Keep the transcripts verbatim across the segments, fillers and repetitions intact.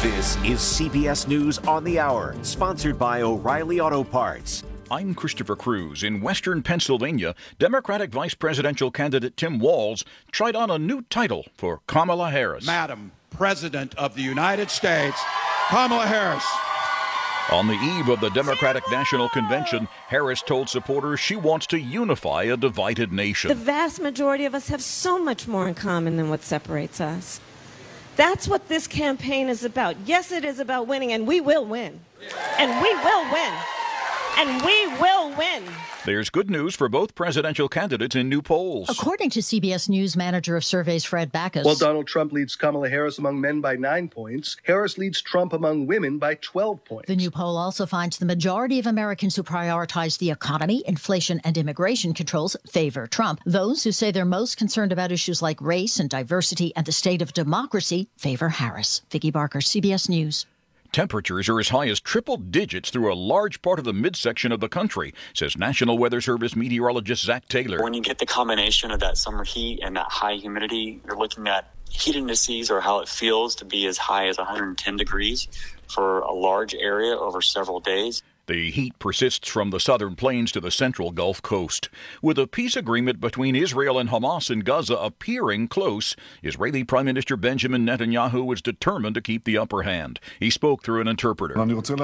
This is C B S News on the Hour, sponsored by O'Reilly Auto Parts. I'm Christopher Cruz. In western Pennsylvania, Democratic Vice Presidential candidate Tim Walz tried on a new title for Kamala Harris. Madam President of the United States, Kamala Harris. On the eve of the Democratic National Convention, Harris told supporters she wants to unify a divided nation. The vast majority of us have so much more in common than what separates us. That's what this campaign is about. Yes, it is about winning, and we will win. And we will win. And we will win. There's good news for both presidential candidates in new polls. According to C B S News manager of surveys Fred Backus. While Donald Trump leads Kamala Harris among men by nine points, Harris leads Trump among women by twelve points. The new poll also finds the majority of Americans who prioritize the economy, inflation, and immigration controls favor Trump. Those who say they're most concerned about issues like race and diversity and the state of democracy favor Harris. Vicki Barker, C B S News. Temperatures are as high as triple digits through a large part of the midsection of the country, says National Weather Service meteorologist Zach Taylor. When you get the combination of that summer heat and that high humidity, you're looking at heat indices, or how it feels to be as high as one hundred ten degrees for a large area over several days. The heat persists from the southern plains to the central Gulf Coast. With a peace agreement between Israel and Hamas in Gaza appearing close, Israeli Prime Minister Benjamin Netanyahu is determined to keep the upper hand. He spoke through an interpreter.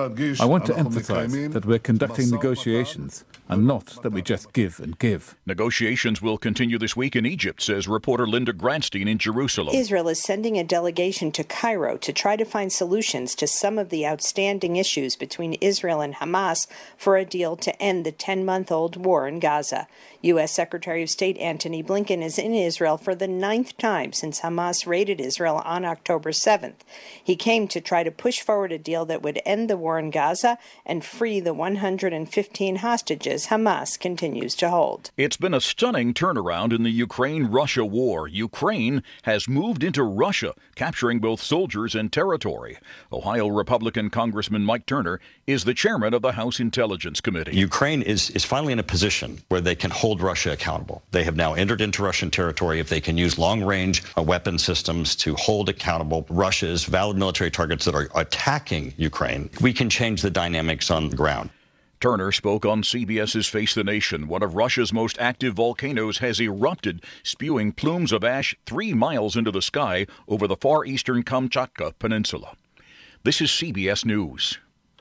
I want to emphasize that we're conducting negotiations and not that we just give and give. Negotiations will continue this week in Egypt, says reporter Linda Gradstein in Jerusalem. Israel is sending a delegation to Cairo to try to find solutions to some of the outstanding issues between Israel and Hamas for a deal to end the ten-month-old war in Gaza. U S. Secretary of State Antony Blinken is in Israel for the ninth time since Hamas raided Israel on October seventh. He came to try to push forward a deal that would end the war in Gaza and free the one hundred fifteen hostages Hamas continues to hold. It's been a stunning turnaround in the Ukraine-Russia war. Ukraine has moved into Russia, capturing both soldiers and territory. Ohio Republican Congressman Mike Turner is the chairman of the House Intelligence Committee. Ukraine is, is finally in a position where they can hold Russia accountable. They have now entered into Russian territory. If they can use long-range uh, weapon systems to hold accountable Russia's valid military targets that are attacking Ukraine, we can change the dynamics on the ground. Turner spoke on CBS's Face the Nation. One of Russia's most active volcanoes has erupted, spewing plumes of ash three miles into the sky over the far eastern Kamchatka Peninsula. This is C B S News.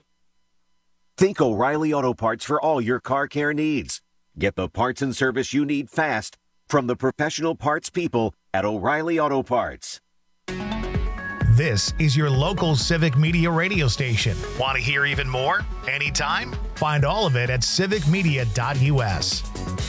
Think O'Reilly Auto Parts for all your car care needs. Get the parts and service you need fast from the professional parts people at O'Reilly Auto Parts. This is your local Civic Media radio station. Want to hear even more? Anytime? Find all of it at civic media dot u s.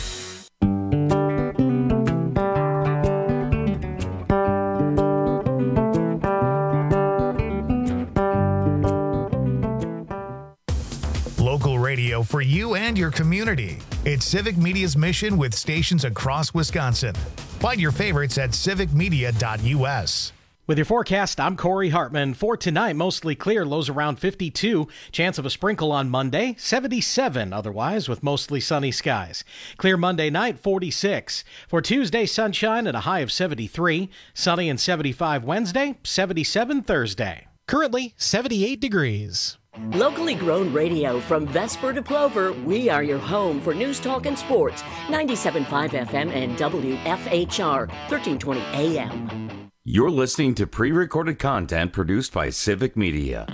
Local radio for you and your community. It's Civic Media's mission with stations across Wisconsin. Find your favorites at civic media dot u s. With your forecast, I'm Corey Hartman. For tonight, mostly clear, lows around fifty-two. Chance of a sprinkle on Monday, seventy-seven otherwise with mostly sunny skies. Clear Monday night, forty-six. For Tuesday, sunshine at a high of seventy-three. Sunny and seventy-five Wednesday, seventy-seven Thursday. Currently, seventy-eight degrees. Locally grown radio from Vesper to Plover, we are your home for news, talk, and sports. ninety-seven point five F M and W F H R, thirteen twenty A M. You're listening to pre-recorded content produced by Civic Media.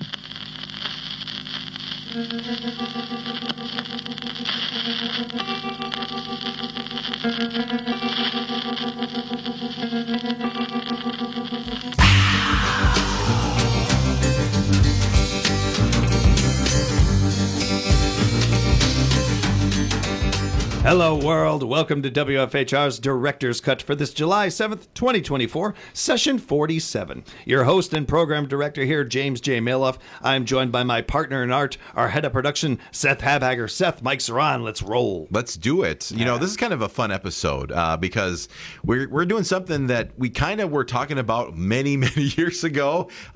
Hello, world. Welcome to W F H R's Director's Cut for this July seventh, twenty twenty-four, session forty-seven. Your host and program director here, James J. Maloff. I'm joined by my partner in art, our head of production, Seth Habhager. Seth, Mike Saran, let's roll. Let's do it. You know, this is kind of a fun episode uh, because we're we're doing something that we kind of were talking about many, many years ago about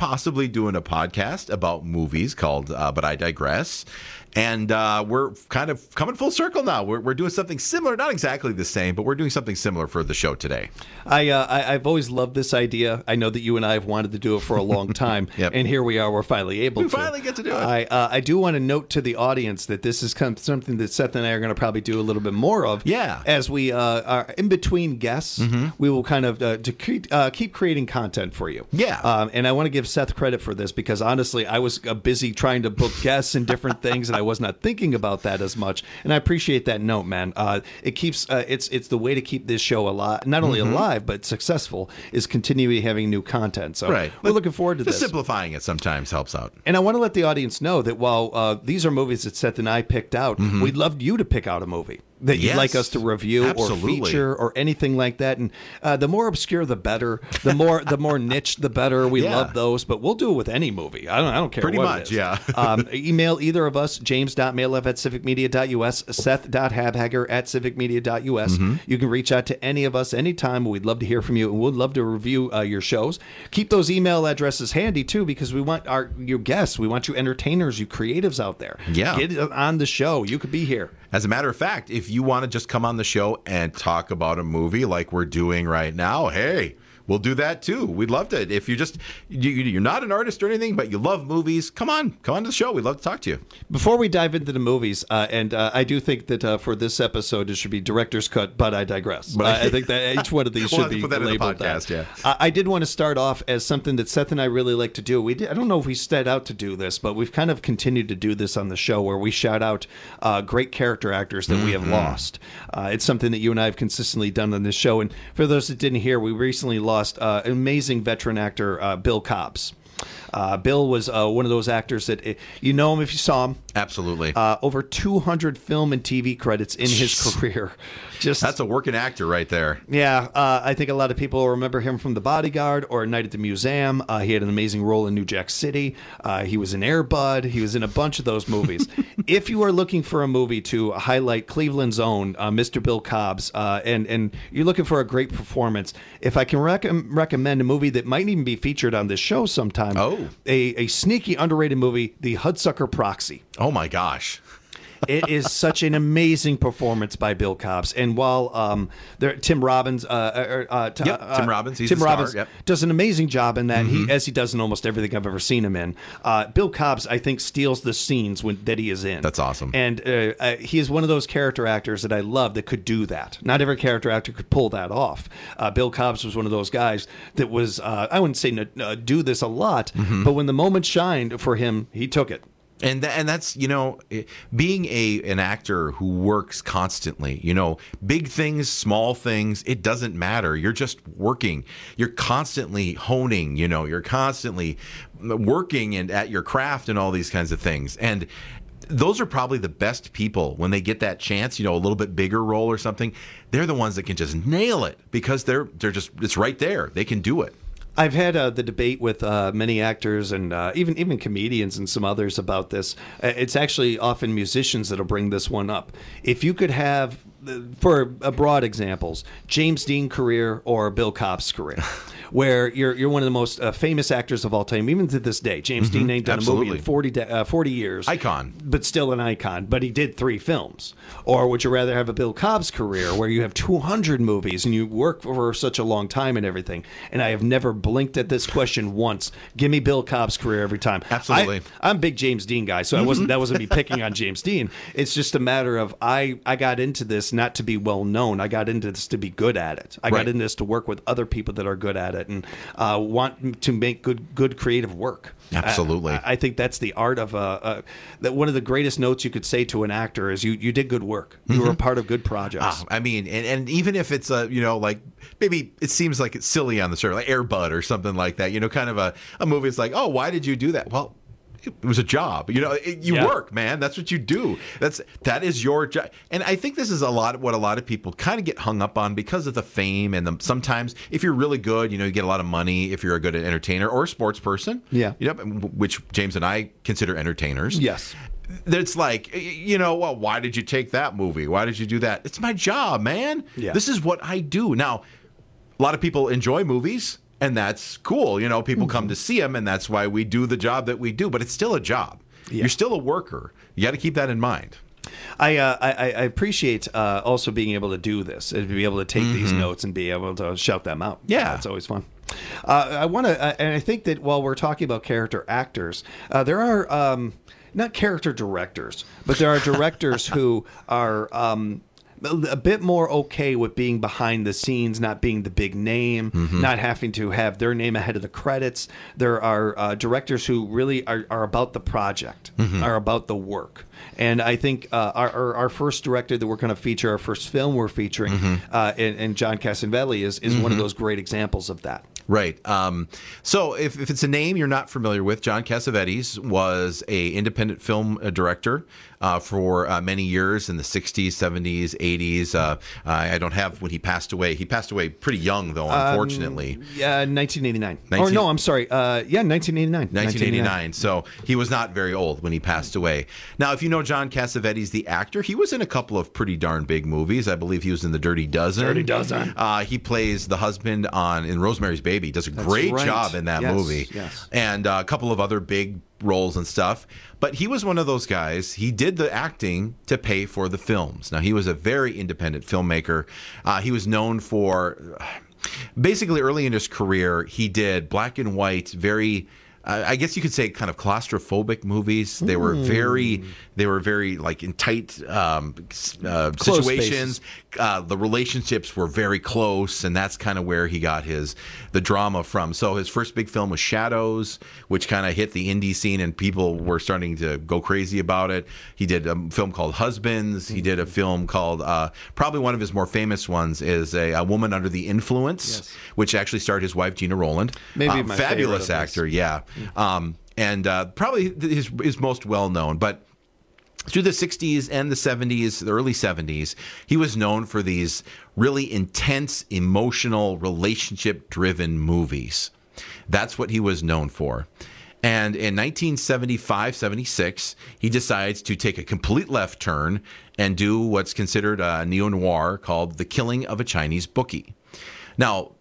possibly doing a podcast about movies called uh, But I Digress. And uh, we're kind of coming full circle now. We're, we're doing something similar, not exactly the same, but we're doing something similar for the show today. I, uh, I I've always loved this idea. I know that you and I have wanted to do it for a long time, yep. and here we are. We're finally able we to. We finally get to do it. I uh, I do want to note to the audience that this is kind of something that Seth and I are going to probably do a little bit more of. Yeah. As we uh, are in between guests, mm-hmm. we will kind of uh, to cre- uh, keep creating content for you. Yeah. Um, and I want to give Seth credit for this because honestly, I was uh, busy trying to book guests and different things, and I was not thinking about about that as much, and I appreciate that note, man. Uh, it keeps uh, it's it's the way to keep this show alive, not only mm-hmm. alive but successful, is continually having new content. So right. we're looking forward to Just this. Simplifying it sometimes helps out. And I want to let the audience know that while uh, these are movies that Seth and I picked out, mm-hmm. we'd love you to pick out a movie that you'd yes, like us to review absolutely. or feature or anything like that. And uh, the more obscure, the better. The more the more niche, the better. We yeah. love those, but we'll do it with any movie. I don't I don't care Pretty what much, it is. yeah. um, email either of us, james dot mailev at civic media dot u s, seth dot habhager at civic media dot u s. Mm-hmm. You can reach out to any of us anytime. We'd love to hear from you, and we'd love to review uh, your shows. Keep those email addresses handy, too, because we want our your guests. We want you entertainers, you creatives out there. Yeah. Get on the show. You could be here. As a matter of fact, if you want to just come on the show and talk about a movie like we're doing right now, hey, we'll do that too. We'd love to. If you just you, you're not an artist or anything, but you love movies, come on, come on to the show. We'd love to talk to you. Before we dive into the movies, uh, and uh, I do think that uh, for this episode it should be director's cut, but I digress. But, uh, I think that each one of these we'll should be put that labeled in the podcast. that. Yeah. Uh, I did want to start off as something that Seth and I really like to do. We did, I don't know if we set out to do this, but we've kind of continued to do this on the show, where we shout out uh, great character actors that mm-hmm. we have lost. Uh, it's something that you and I have consistently done on this show. And for those that didn't hear, we recently lost uh, amazing Amazing veteran actor uh, Bill Cobbs. Uh, Bill was uh, one of those actors that uh, you know him if you saw him. Absolutely. Uh, over two hundred film and T V credits in his career. Just That's a working actor right there. Yeah, uh, I think a lot of people remember him from The Bodyguard or Night at the Museum. Uh, he had an amazing role in New Jack City. Uh, he was in Air Bud. He was in a bunch of those movies. If you are looking for a movie to highlight Cleveland's own uh, Mister Bill Cobbs, uh, and and you're looking for a great performance, if I can rec- recommend a movie that might even be featured on this show sometime, oh. a, a sneaky underrated movie, The Hudsucker Proxy. Oh my gosh. It is such an amazing performance by Bill Cobbs, and while um, there, Tim Robbins, uh, uh, t- yep, uh, Tim Robbins, he's Tim the Robbins star, yep. does an amazing job in that. Mm-hmm. He, as he does in almost everything I've ever seen him in. Uh, Bill Cobbs, I think, steals the scenes when, that he is in. That's awesome, and uh, uh, he is one of those character actors that I love that could do that. Not every character actor could pull that off. Uh, Bill Cobbs was one of those guys that was, uh, I wouldn't say uh, do this a lot, mm-hmm. but when the moment shined for him, he took it. And th- and that's, you know, being a an actor who works constantly, you know, big things, small things, it doesn't matter. You're just working. You're constantly honing, you know, you're constantly working and at your craft and all these kinds of things. And those are probably the best people when they get that chance, you know, a little bit bigger role or something. They're the ones that can just nail it because they're they're just it's right there. They can do it. I've had uh, the debate with uh, many actors and uh, even even comedians and some others about this. It's actually often musicians that'll bring this one up. If you could have, for uh, broad examples, James Dean career or Bill Cobb's career, where you're you're one of the most uh, famous actors of all time, even to this day. James mm-hmm. Dean ain't done Absolutely. a movie in forty, de- uh, forty years. Icon. But still an icon. But he did three films. Or would you rather have a Bill Cobb's career where you have two hundred movies and you work for such a long time and everything? And I have never blinked at this question once. Give me Bill Cobb's career every time. Absolutely. I, I'm a big James Dean guy, so I wasn't. that wasn't me picking on James Dean. It's just a matter of I, I got into this not to be well known. I got into this to be good at it. I right. got into this to work with other people that are good at it and uh, want to make good good creative work. Absolutely. I, I think that's the art of uh, uh, that. One of the greatest notes you could say to an actor is you you did good work. You mm-hmm. were a part of good projects. Ah, I mean, and, and even if it's a, you know, like maybe it seems like it's silly on the surface, like Air Bud or something like that, you know, kind of a, a movie. It's like, oh, why did you do that? Well, it was a job. You know, it, you yeah. work, man. That's what you do. That's that is your job. And I think this is a lot what a lot of people kind of get hung up on because of the fame and the, sometimes if you're really good, you know, you get a lot of money if you're a good entertainer or a sports person. Yeah. You know, which James and I consider entertainers. Yes. It's like, you know, well, why did you take that movie? Why did you do that? It's my job, man. Yeah. This is what I do. Now, a lot of people enjoy movies. and that's cool. You know, people mm-hmm. come to see him, and that's why we do the job that we do. But it's still a job. Yeah. You're still a worker. You got to keep that in mind. I, uh, I I appreciate uh, also being able to do this and be able to take mm-hmm. these notes and be able to shout them out. Yeah, it's always fun. Uh, I want to, uh, and I think that while we're talking about character actors, uh, there are um, not character directors, but there are directors who are. Um, a bit more okay with being behind the scenes, not being the big name, mm-hmm. not having to have their name ahead of the credits. There are uh, directors who really are, are about the project, mm-hmm. are about the work. And I think uh, our, our our first director that we're going to feature, our first film we're featuring, mm-hmm. uh, and, and John Cassavetes is, is mm-hmm. one of those great examples of that. Right. Um, so if, if it's a name you're not familiar with, John Cassavetes was a independent film uh, director uh, for uh, many years in the sixties, seventies, eighties. Uh, I don't have when he passed away. He passed away pretty young, though, unfortunately. Um, yeah, nineteen eighty-nine. nineteen... Or no, I'm sorry. Uh, yeah, nineteen eighty-nine. nineteen eighty-nine. So he was not very old when he passed away. Now, if you know John Cassavetes, the actor, he was in a couple of pretty darn big movies. I believe he was in The Dirty Dozen. Dirty Dozen. Uh, he plays the husband on in Rosemary's Baby. Does a That's great right. job in that yes, movie. Yes. And uh, a couple of other big roles and stuff. But he was one of those guys. He did the acting to pay for the films. Now, he was a very independent filmmaker. Uh, he was known for, basically early in his career, he did black and white, very... Uh, I guess you could say kind of claustrophobic movies. They were very, they were very like in tight um, uh, situations. Uh, the relationships were very close, and that's kind of where he got his the drama from. So his first big film was Shadows, which kind of hit the indie scene, and people were starting to go crazy about it. He did a film called Husbands. He did a film called uh, probably one of his more famous ones is a, a Woman Under the Influence, yes. which actually starred his wife Gina Rowland. Maybe uh, my fabulous actor, yeah. Um, and uh, probably his is most well known, but through the sixties and the seventies, the early seventies, he was known for these really intense, emotional, relationship-driven movies. That's what he was known for. And in nineteen seventy-five, seventy-six, he decides to take a complete left turn and do what's considered a neo-noir called The Killing of a Chinese Bookie. Now,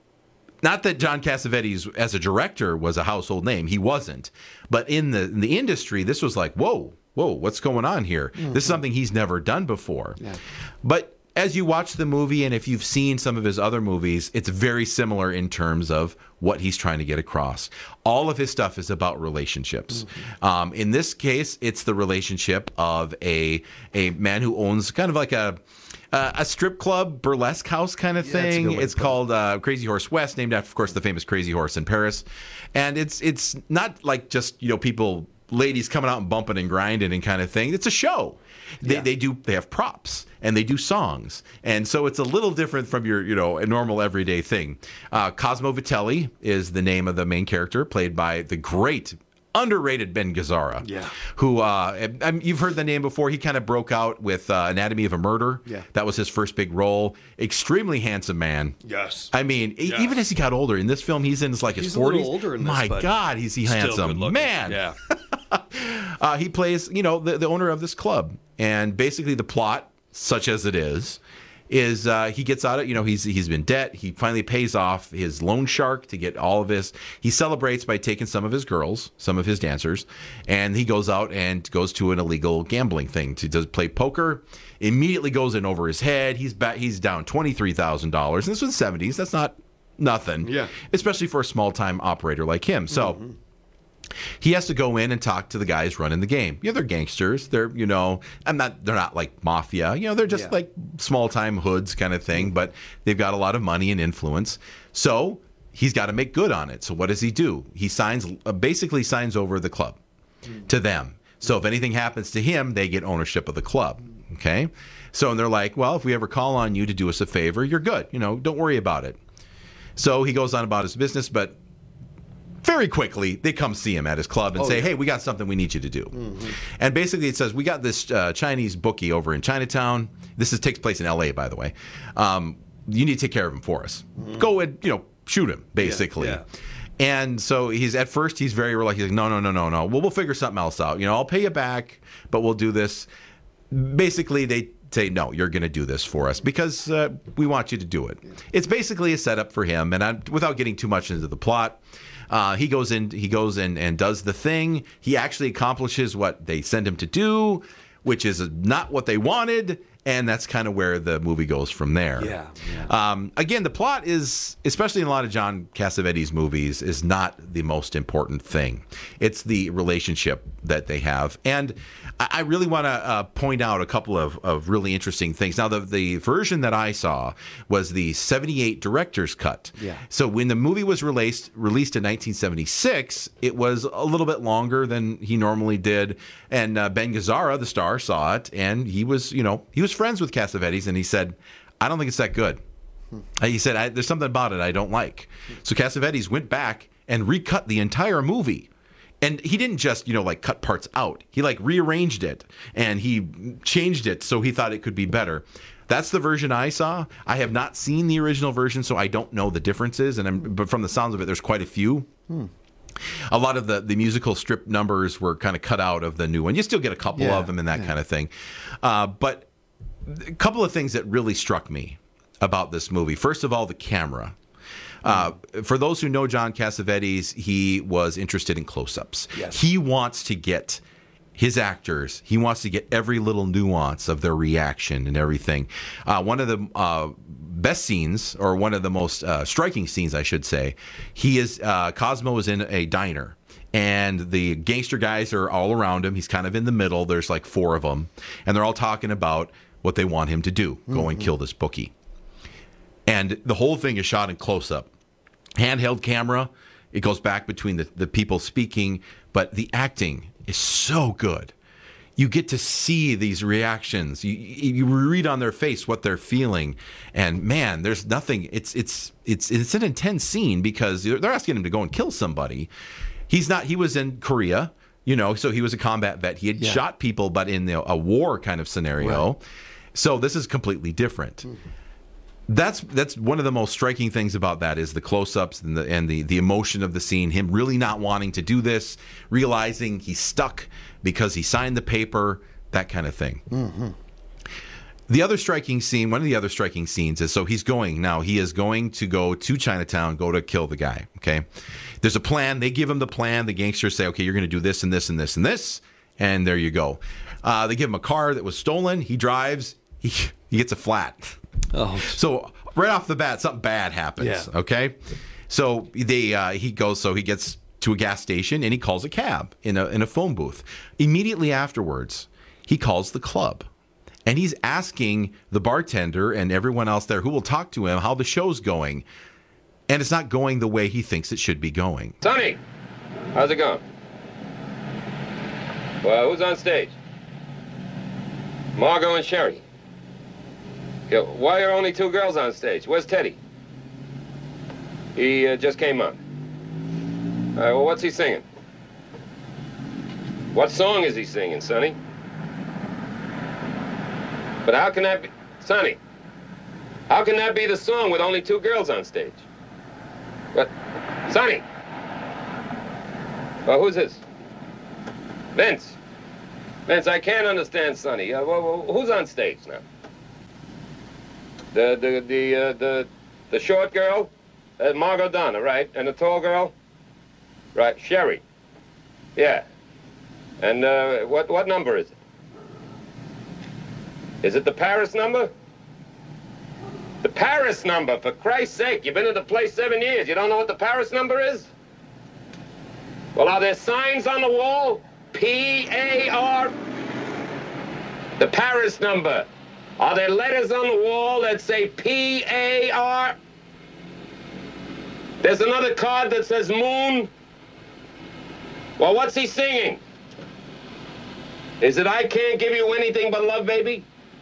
not that John Cassavetes, as a director, was a household name. He wasn't. But in the in the industry, this was like, whoa, whoa, what's going on here? Mm-hmm. This is something he's never done before. Yeah. But as you watch the movie, and if you've seen some of his other movies, it's very similar in terms of what he's trying to get across. All of his stuff is about relationships. Mm-hmm. Um, in this case, it's the relationship of a a man who owns kind of like a... Uh, a strip club, burlesque house kind of thing. Yeah, it's called uh, Crazy Horse West, named after, of course, the famous Crazy Horse in Paris. And it's it's not like just, you know, people, ladies coming out and bumping and grinding and kind of thing. It's a show. They yeah. they do they have props and they do songs, and so it's a little different from your you know a normal everyday thing. Uh, Cosmo Vitelli is the name of the main character, played by the great, underrated Ben Gazzara, yeah. who uh, I mean, you've heard the name before. He kind of broke out with uh, Anatomy of a Murder. Yeah. That was his first big role. Extremely handsome man. Yes. I mean, yes. even as he got older, in this film, he's in his, like his he's forties. A little older in this, My but God, he's he handsome. Man. Yeah. uh, he plays, you know, the, the owner of this club. And basically the plot, such as it is, is uh, he gets out of, you know, he's he's been debt. He finally pays off his loan shark to get all of his. He celebrates by taking some of his girls, some of his dancers, and he goes out and goes to an illegal gambling thing to does play poker. Immediately goes in over his head. He's back, he's down twenty-three thousand dollars. And this was the seventies. That's not nothing. Yeah. Especially for a small time operator like him. So. Mm-hmm. He has to go in and talk to the guys running the game. Yeah, they're gangsters. They're, you know, I'm not. They're not like mafia. You know, they're just yeah. like small time hoods kind of thing. But they've got a lot of money and influence. So he's got to make good on it. So what does he do? He signs, uh, basically signs over the club mm. to them. So if anything happens to him, they get ownership of the club. Okay. So and they're like, well, if we ever call on you to do us a favor, you're good. You know, don't worry about it. So he goes on about his business, but. Very quickly, they come see him at his club and oh, say, yeah. hey, we got something we need you to do. Mm-hmm. And basically it says, we got this uh, Chinese bookie over in Chinatown. This is, takes place in L A, by the way. Um, you need to take care of him for us. Mm-hmm. Go and, you know, shoot him, basically. Yeah, yeah. And so he's at first, he's very reluctant. He's like, no, no, no, no, no. Well, we'll figure something else out. You know, I'll pay you back, but we'll do this. Basically, they say, no, you're going to do this for us because uh, we want you to do it. It's basically a setup for him. And I, without getting too much into the plot, uh, he goes in, he goes in and does the thing. He actually accomplishes what they send him to do, which is not what they wanted. And that's kind of where the movie goes from there. Yeah. yeah. Um, again, the plot is, especially in a lot of John Cassavetes movies, is not the most important thing. It's the relationship that they have. And I, I really want to uh, point out a couple of, of really interesting things. Now, the, the version that I saw was the seventy-eight director's cut. Yeah. So when the movie was released, released in nineteen seventy-six, it was a little bit longer than he normally did. And uh, Ben Gazzara, the star, saw it, and he was, you know, he was friends with Cassavetes, and he said, I don't think it's that good. Hmm. He said, I, there's something about it I don't like. So Cassavetes went back and recut the entire movie. And he didn't just, you know, like cut parts out. He like rearranged it and he changed it so he thought it could be better. That's the version I saw. I have not seen the original version, so I don't know the differences. And I'm, but from the sounds of it, there's quite a few. Hmm. A lot of the, the musical strip numbers were kind of cut out of the new one. You still get a couple yeah, of them and that yeah. kind of thing. Uh, but a couple of things that really struck me about this movie. First of all, the camera. Uh, for those who know John Cassavetes, he was interested in close-ups. Yes. He wants to get his actors, he wants to get every little nuance of their reaction and everything. Uh, one of the uh, best scenes, or one of the most uh, striking scenes, I should say, he is uh, Cosmo is in a diner. And the gangster guys are all around him. He's kind of in the middle. There's like four of them. And they're all talking about what they want him to do. Go mm-hmm. and kill this bookie. And the whole thing is shot in close-up. Handheld camera. It goes back between the, the people speaking. But the acting is so good. You get to see these reactions. You, you read on their face what they're feeling. And man, there's nothing. It's, it's, it's, it's an intense scene because they're asking him to go and kill somebody. He's not, he was in Korea, you know, so he was a combat vet. He had yeah. shot people, but in the, a war kind of scenario. Right. So this is completely different. Mm-hmm. That's that's one of the most striking things about that is the close-ups and the and the, the emotion of the scene, him really not wanting to do this, realizing he's stuck because he signed the paper, that kind of thing. Mm-hmm. The other striking scene, one of the other striking scenes is, so he's going, now he is going to go to Chinatown, go to kill the guy, okay? There's a plan. They give him the plan. The gangsters say, okay, you're going to do this and this and this and this, and there you go. Uh, they give him a car that was stolen. He drives. He, he gets a flat. Oh. So right off the bat, something bad happens, yeah. okay? So they uh, he goes, so he gets to a gas station, and he calls a cab in a in a phone booth. Immediately afterwards, he calls the club. And he's asking the bartender and everyone else there who will talk to him how the show's going. And it's not going the way he thinks it should be going. Sonny, how's it going? Well, who's on stage? Margot and Sherry. Okay, why are only two girls on stage? Where's Teddy? He uh, just came on. All right, well, what's he singing? What song is he singing, Sonny? But how can that be... Sonny, how can that be the song with only two girls on stage? What? Sonny! Well, who's this? Vince. Vince, I can't understand Sonny. Uh, well, well, who's on stage now? The, the, the, uh, the, the short girl? Uh, Margot Donna, right? And the tall girl? Right, Sherry. Yeah. And uh, what, what number is it? Is it the Paris number? The Paris number, for Christ's sake. You've been at the place seven years. You don't know what the Paris number is? Well, are there signs on the wall? P A R. The Paris number. Are there letters on the wall that say P A R? There's another card that says moon. Well, what's he singing? Is it I Can't Give You Anything But Love, Baby?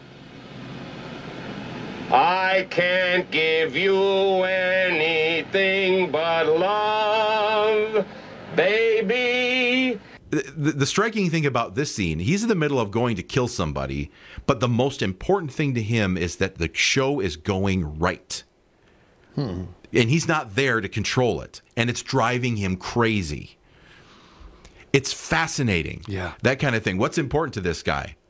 I can't give you anything but love, baby. The, the, the striking thing about this scene, he's in the middle of going to kill somebody, but the most important thing to him is that the show is going right. Hmm. And he's not there to control it, and it's driving him crazy. It's fascinating. Yeah. That kind of thing. What's important to this guy?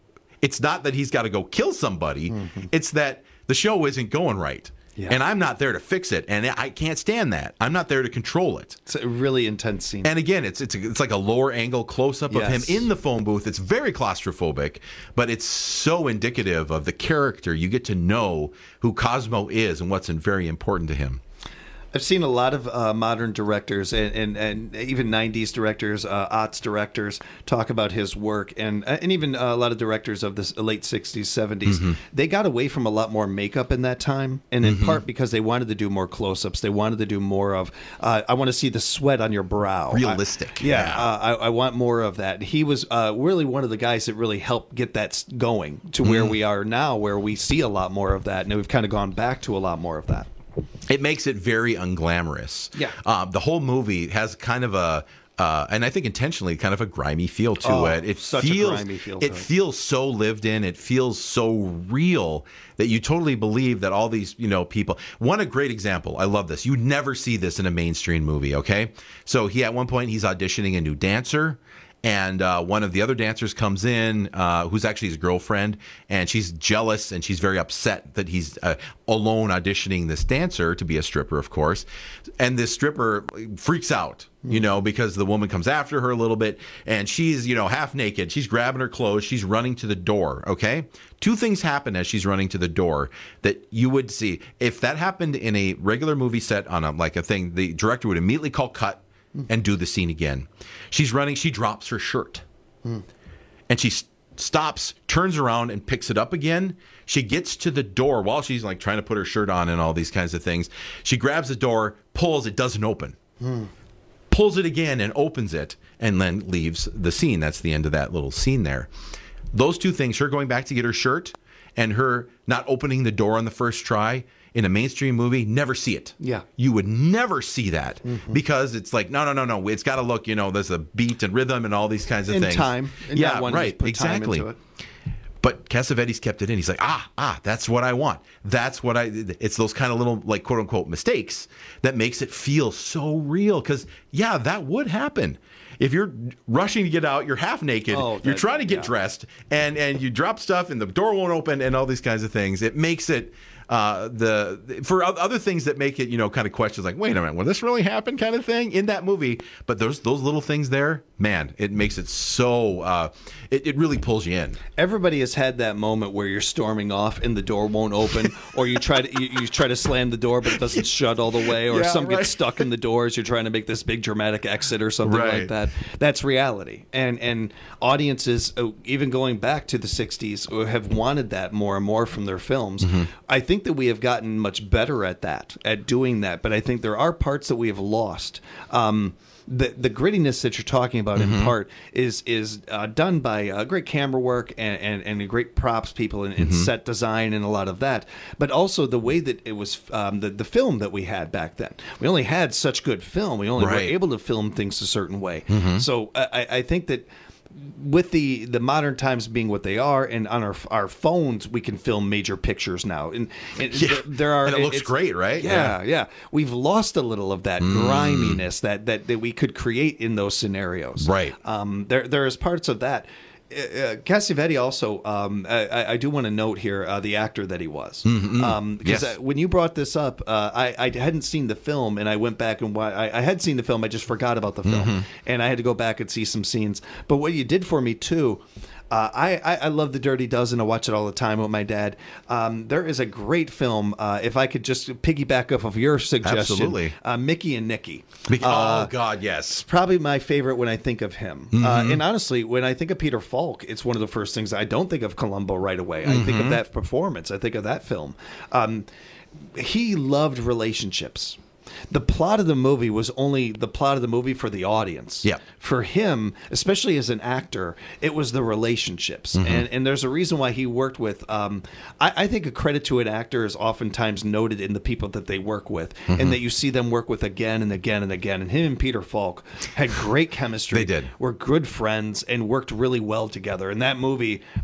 It's not that he's got to go kill somebody. Mm-hmm. It's that the show isn't going right. Yeah. And I'm not there to fix it, and I can't stand that. I'm not there to control it. It's a really intense scene. And again, it's it's it's like a lower angle close-up yes. of him in the phone booth. It's very claustrophobic, but it's so indicative of the character. You get to know who Cosmo is and what's very important to him. I've seen a lot of uh, modern directors and, and, and even nineties directors, uh, aughts directors talk about his work, and and even uh, a lot of directors of the late sixties, seventies. Mm-hmm. They got away from a lot more makeup in that time, and in mm-hmm. part because they wanted to do more close-ups. They wanted to do more of, uh, I want to see the sweat on your brow. Realistic. I, yeah, yeah. Uh, I, I want more of that. He was uh, really one of the guys that really helped get that going to mm-hmm. where we are now, where we see a lot more of that, and we've kind of gone back to a lot more of that. It makes it very unglamorous. Yeah. Uh, the whole movie has kind of a, uh, and I think intentionally, kind of a grimy feel to oh, it. It such feels, a grimy feel to it, it feels so lived in. It feels so real that you totally believe that all these, you know, people. One a great example. I love this. You never see this in a mainstream movie. Okay, so he at one point he's auditioning a new dancer. And uh, one of the other dancers comes in, uh, who's actually his girlfriend, and she's jealous and she's very upset that he's uh, alone auditioning this dancer to be a stripper, of course. And this stripper freaks out, you know, because the woman comes after her a little bit, and she's, you know, half naked. She's grabbing her clothes. She's running to the door, okay? Two things happen as she's running to the door that you would see. If that happened in a regular movie set on a, like a thing, the director would immediately call cut and do the scene again. She's running, she drops her shirt. Mm. And she st- stops, turns around, and picks it up again. She gets to the door while she's like trying to put her shirt on and all these kinds of things. She grabs the door, pulls, it doesn't open. Mm. Pulls it again and opens it, and then leaves the scene. That's the end of that little scene there. Those two things, her going back to get her shirt and her not opening the door on the first try, in a mainstream movie, never see it. Yeah. You would never see that mm-hmm. because it's like, no, no, no, no. It's got to look, you know, there's a beat and rhythm and all these kinds of in things. Time. And yeah, one right. Put exactly. Time into it. But Cassavetes kept it in. He's like, ah, ah, that's what I want. That's what I, it's those kind of little, like, quote unquote, mistakes that makes it feel so real. Because, yeah, that would happen. If you're rushing to get out, you're half naked, oh, that, you're trying to get yeah. dressed, and, and you drop stuff and the door won't open and all these kinds of things. It makes it, uh, the for other things that make it, you know, kind of questions like, wait a minute, will this really happen kind of thing in that movie? But those those little things there, man, it makes it so, uh, it, it really pulls you in. Everybody has had that moment where you're storming off and the door won't open, or you try to you, you try to slam the door but it doesn't shut all the way, or yeah, some right. gets stuck in the door as you're trying to make this big dramatic exit or something right. like that. That's reality. And and audiences, even going back to the sixties, have wanted that more and more from their films. Mm-hmm. I think that we have gotten much better at that, at doing that, but I think there are parts that we have lost. Um, the the grittiness that you're talking about mm-hmm. in part is is uh, done by uh, great camera work and, and, and great props people and, and mm-hmm. set design and a lot of that, but also the way that it was um, the the film that we had back then. We only had such good film. We only right. were able to film things a certain way. Mm-hmm. So I, I think that with the, the modern times being what they are, and on our our phones, we can film major pictures now. And, and yeah. there, there are, and it looks great, right? Yeah, yeah, yeah. We've lost a little of that mm. griminess that, that, that we could create in those scenarios. Right. Um, there there is parts of that. Uh, Cassavetes also, um, I, I do want to note here uh, the actor that he was. Mm-hmm. Um, because yes. uh, when you brought this up, uh, I, I hadn't seen the film, and I went back and I, I had seen the film, I just forgot about the film, mm-hmm. and I had to go back and see some scenes. But what you did for me too, uh, I, I, I love The Dirty Dozen. I watch it all the time with my dad. Um, there is a great film, uh, if I could just piggyback off of your suggestion. Absolutely. Uh, Mickey and Nicky. Mickey, uh, oh, God, yes. It's probably my favorite when I think of him. Mm-hmm. Uh, and honestly, when I think of Peter Falk, it's one of the first things. I don't think of Columbo right away. Mm-hmm. I think of that performance. I think of that film. Um, he loved relationships. The plot of the movie was only the plot of the movie for the audience. Yeah. For him, especially as an actor, it was the relationships. Mm-hmm. And and there's a reason why he worked with, um, I, I think a credit to an actor is oftentimes noted in the people that they work with, mm-hmm. and that you see them work with again and again and again. And him and Peter Falk had great chemistry. They did. Were good friends and worked really well together. And that movie,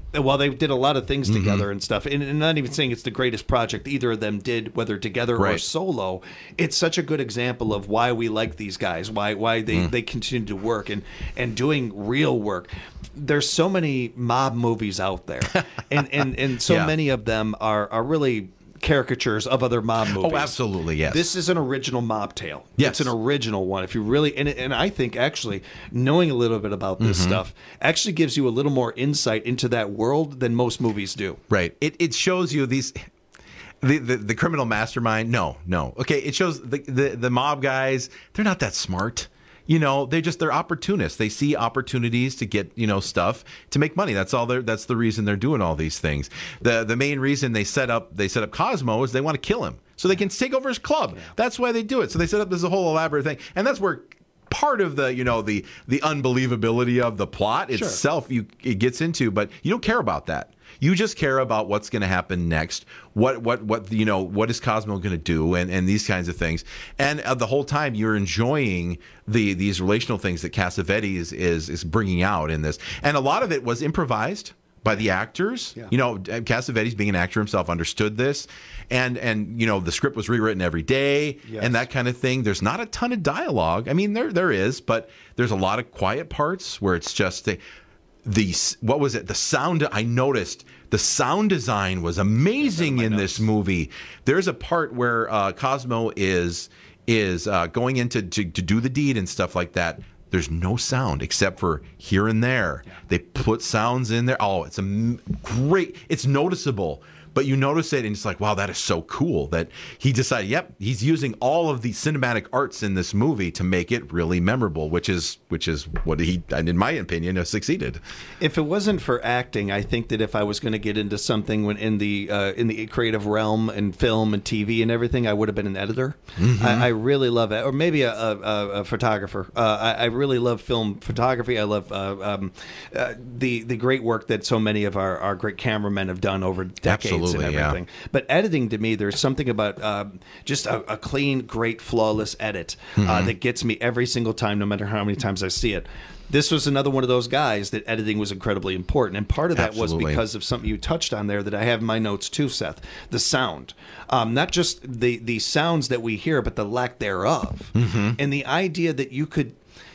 Well, they did a lot of things together Mm-hmm. and stuff. And, and not even saying it's the greatest project either of them did, whether together or Right. solo. It's such a good example of why we like these guys, why why they, Mm. they continue to work and, and doing real work. There's so many mob movies out there, and, and, and so Yeah. many of them are, are really caricatures of other mob movies. Oh, absolutely, yes. This is an original mob tale. Yes. It's an original one. If you really, and, and I think actually knowing a little bit about this Mhm. stuff actually gives you a little more insight into that world than most movies do. Right. It it shows you these. The, the the criminal mastermind. No, no. Okay. It shows the, the the mob guys. They're not that smart. You know, they just they're opportunists. They see opportunities to get, you know, stuff to make money. That's all they're that's the reason they're doing all these things. The the main reason they set up they set up Cosmo is they want to kill him so they can take over his club. Yeah. That's why they do it. So they set up this whole elaborate thing. And that's where part of the, you know, the the unbelievability of the plot Sure. itself you it gets into, but you don't care about that. You just care about what's going to happen next. What, what, what, you know, what is Cosmo going to do, and, and these kinds of things. And uh, the whole time you're enjoying the these relational things that Cassavetes is is bringing out in this. And a lot of it was improvised by the actors. Yeah. You know, Cassavetes, being an actor himself, understood this, and and you know the script was rewritten every day, Yes. and that kind of thing. There's not a ton of dialogue. I mean, there there is, but there's a lot of quiet parts where it's just the. The what was it? The sound. I noticed the sound design was amazing in this movie. There's a part where uh, Cosmo is is uh, going into to, to do the deed and stuff like that. There's no sound except for here and there. Yeah. They put sounds in there. Oh, it's a m- great. It's noticeable. But you notice it, and it's like, wow, that is so cool that he decided, yep, he's using all of the cinematic arts in this movie to make it really memorable, which is which is what he, in my opinion, has succeeded. If it wasn't for acting, I think that if I was going to get into something when in the uh, in the creative realm and film and T V and everything, I would have been an editor. Mm-hmm. I, I really love it, or maybe a, a, a photographer. Uh, I, I really love film photography. I love uh, um, uh, the the great work that so many of our, our great cameramen have done over decades. Absolutely, and everything. yeah. But editing, to me, there's something about um, just a, a clean, great, flawless edit uh, Mhm. that gets me every single time, no matter how many times I see it. This was another one of those guys that editing was incredibly important. And part of that Absolutely. was because of something you touched on there that I have in my notes too, Seth. The sound. Um, not just the, the sounds that we hear, but the lack thereof. Mhm. And the idea that you could...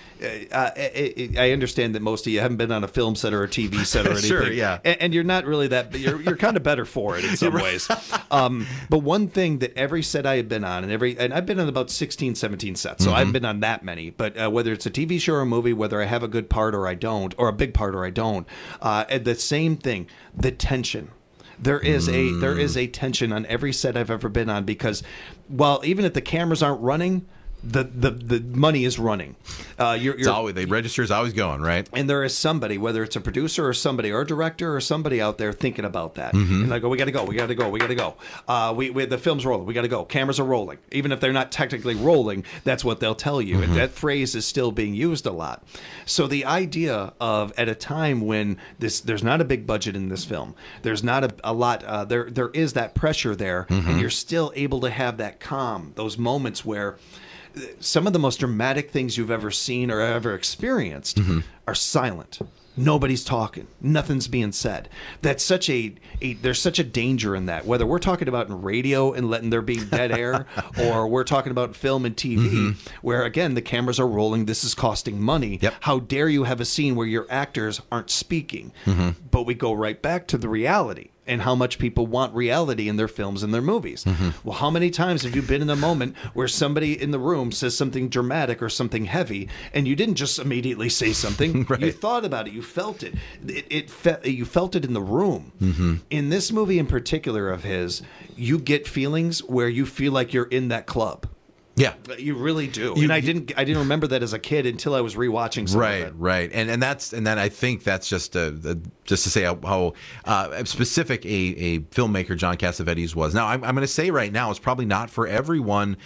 Uh, I, I understand that most of you haven't been on a film set or a T V set or anything. Sure, yeah. And, and you're not really that, but you're, you're kind of better for it in some ways. Um, but one thing that every set I have been on, and every and I've been on about sixteen, seventeen sets, so Mhm. I've been on that many. But uh, whether it's a T V show or a movie, whether I have a good part or I don't, or a big part or I don't, uh, and the same thing, the tension. There is a there is a tension on every set I've ever been on because, while even if the cameras aren't running, the the, the money is running. Uh, you're, It's you're, always the register's always going, right? and there is somebody, whether it's a producer or somebody, or a director or somebody out there thinking about that. Mhm. And I go, we got to go, we got to go, we got to go. Uh, we, we the film's rolling, we got to go. Cameras are rolling, even if they're not technically rolling. That's what they'll tell you. Mhm. And that phrase is still being used a lot. So the idea of at a time when this there's not a big budget in this film, there's not a, a lot. Uh, there there is that pressure there, Mhm. and you're still able to have that calm, those moments where some of the most dramatic things you've ever seen or ever experienced Mm-hmm. are silent. Nobody's talking. Nothing's being said. That's such a, a there's such a danger in that. Whether we're talking about in radio and letting there be dead air, or we're talking about film and T V, Mhm. where again the cameras are rolling. This is costing money. Yep. How dare you have a scene where your actors aren't speaking? Mhm. But we go right back to the reality and how much people want reality in their films and their movies. Mhm. Well, how many times have you been in a moment where somebody in the room says something dramatic or something heavy, and you didn't just immediately say something? Right. You thought about it. You felt it. It, it fe- you felt it in the room. Mhm. In this movie in particular of his, you get feelings where you feel like you're in that club. Yeah. You really do. You- and I didn't I didn't remember that as a kid until I was rewatching some Right, of it. right, and and that's and then I think that's just a, a just to say how, how uh, specific a, a filmmaker John Cassavetes was. Now I'm I'm going to say right now it's probably not for everyone.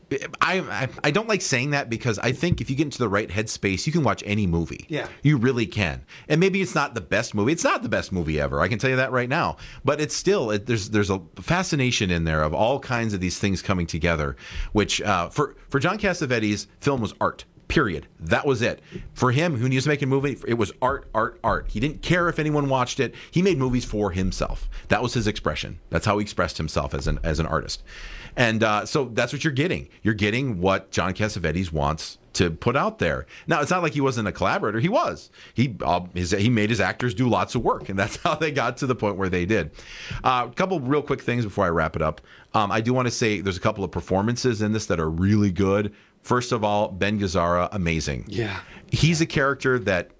I, I I don't like saying that because I think if you get into the right headspace, you can watch any movie. Yeah. You really can. And maybe it's not the best movie. It's not the best movie ever. I can tell you that right now. But it's still it, there's there's a fascination in there of all kinds of these things coming together. Which uh, for for John Cassavetes, film was art. Period. That was it. For him, when he was making a movie, it was art, art, art. He didn't care if anyone watched it. He made movies for himself. That was his expression. That's how he expressed himself as an as an artist. And uh, so that's what you're getting. You're getting what John Cassavetes wants to put out there. Now, it's not like he wasn't a collaborator. He was. He uh, his, he made his actors do lots of work, and that's how they got to the point where they did. Uh, a couple real quick things before I wrap it up. Um, I do want to say there's a couple of performances in this that are really good. First of all, Ben Gazzara, amazing. Yeah. He's a character that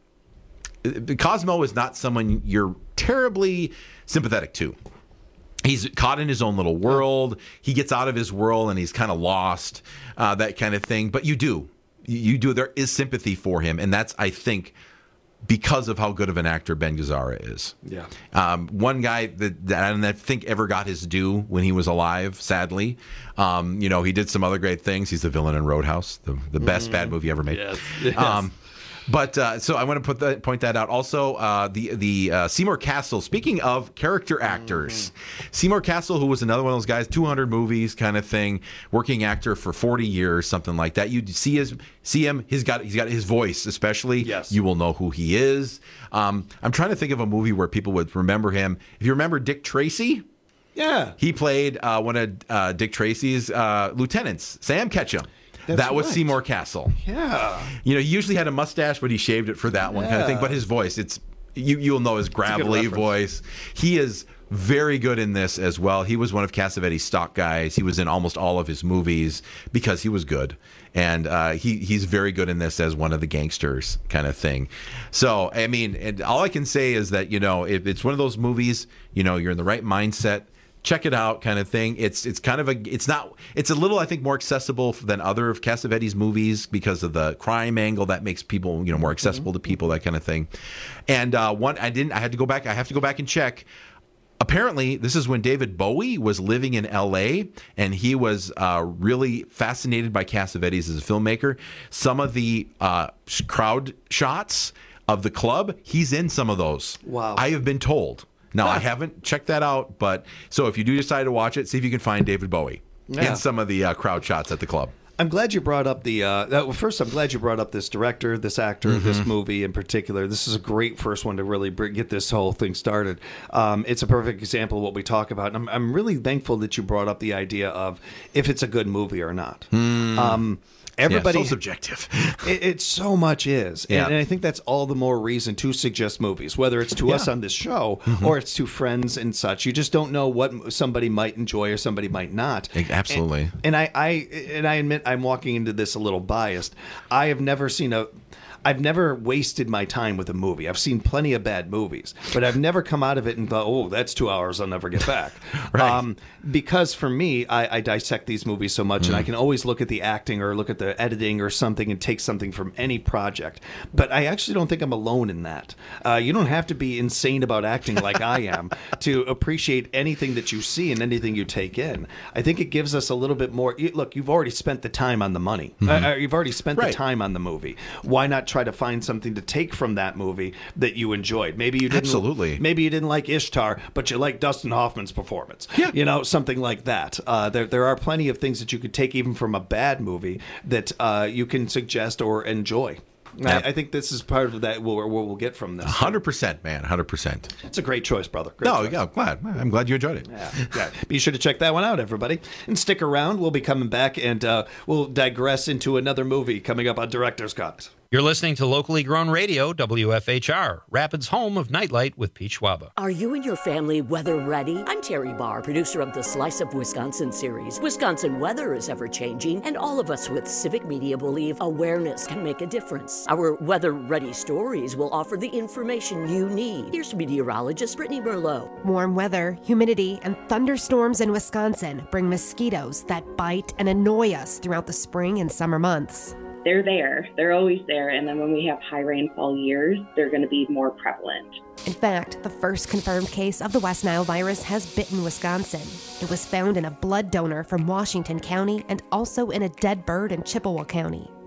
Cosmo is not someone you're terribly sympathetic to. He's caught in his own little world. He gets out of his world and he's kind of lost, uh, that kind of thing. But you do. You do. There is sympathy for him. And that's, I think, because of how good of an actor Ben Gazzara is. Yeah. Um, one guy that, that I don't think ever got his due when he was alive, sadly. Um, you know, he did some other great things. He's the villain in Roadhouse, the, the best mm. bad movie ever made. Yes. Yes. Um, But uh, so I want to put that, point that out. Also, uh, the the uh, Seymour Cassel. Speaking of character actors, mm-hmm. Seymour Cassel, who was another one of those guys, two hundred movies kind of thing, working actor for forty years, something like that. You see his see him. He's got he's got his voice, especially. Yes. You will know who he is. Um, I'm trying to think of a movie where people would remember him. If you remember Dick Tracy. Yeah. He played uh, one of uh, Dick Tracy's uh, lieutenants, Sam Ketchum. That's that was right. Seymour Cassel. Yeah. You know, he usually had a mustache, but he shaved it for that one yeah. kind of thing. But his voice, it's you, you'll know his gravelly voice. He is very good in this as well. He was one of Cassavetes' stock guys. He was in almost all of his movies because he was good. And uh, he he's very good in this as one of the gangsters kind of thing. So, I mean, and all I can say is that, you know, if it's one of those movies, you know, you're in the right mindset, check it out kind of thing. It's it's kind of a it's not it's a little I think more accessible than other of Cassavetes' movies because of the crime angle that makes people, you know, more accessible mm-hmm. to people, that kind of thing. And uh, one I didn't I had to go back I have to go back and check. Apparently, this is when David Bowie was living in L A and he was uh, really fascinated by Cassavetes as a filmmaker. Some of the uh, crowd shots of the club, he's in some of those. Wow. I have been told. Now, I haven't checked that out, but so if you do decide to watch it, see if you can find David Bowie yeah. in some of the uh, crowd shots at the club. I'm glad you brought up the. Uh, well, first, I'm glad you brought up this director, this actor, mm-hmm. this movie in particular. This is a great first one to really bring, get this whole thing started. Um, it's a perfect example of what we talk about. And I'm, I'm really thankful that you brought up the idea of if it's a good movie or not. Mm. Um, Everybody, yeah, so subjective. it, it so much is. Yeah. And, and I think that's all the more reason to suggest movies, whether it's to yeah. us on this show mm-hmm. or it's to friends and such. You just don't know what somebody might enjoy or somebody might not. Absolutely. And, and I, I and I admit I'm walking into this a little biased. I have never seen a I've never wasted my time with a movie. I've seen plenty of bad movies, but I've never come out of it and thought, oh, that's two hours I'll never get back. right. Um, because for me, I, I dissect these movies so much, mm. and I can always look at the acting or look at the editing or something and take something from any project. But I actually don't think I'm alone in that. Uh, you don't have to be insane about acting like I am to appreciate anything that you see and anything you take in. I think it gives us a little bit more. Look, you've already spent the time on the money. Mm-hmm. Uh, you've already spent right. the time on the movie. Why not try to find something to take from that movie that you enjoyed? Maybe you didn't. Absolutely. Maybe you didn't like Ishtar, but you like Dustin Hoffman's performance. Yeah. You know, something like that. Uh, there, there are plenty of things that you could take even from a bad movie that uh, you can suggest or enjoy. Yep. I, I think this is part of that. What we'll, we'll get from this. one hundred percent, man. one hundred percent. It's a great choice, brother. Great no, choice. yeah, I'm glad. I'm glad you enjoyed it. Yeah, yeah. Be sure to check that one out, everybody. And stick around. We'll be coming back, and uh, we'll digress into another movie coming up on Director's Cut. You're listening to locally grown radio, W F H R, Rapids' home of Nightlight with Pete Schwaba. Are you and your family weather ready? I'm Terry Barr, producer of the Slice of Wisconsin series. Wisconsin weather is ever-changing, and all of us with Civic Media believe awareness can make a difference. Our weather-ready stories will offer the information you need. Here's meteorologist Brittany Merlot. Warm weather, humidity, and thunderstorms in Wisconsin bring mosquitoes that bite and annoy us throughout the spring and summer months. They're there. They're always there. And then when we have high rainfall years, they're going to be more prevalent. In fact, the first confirmed case of the West Nile virus has bitten Wisconsin. It was found in a blood donor from Washington County and also in a dead bird in Chippewa County.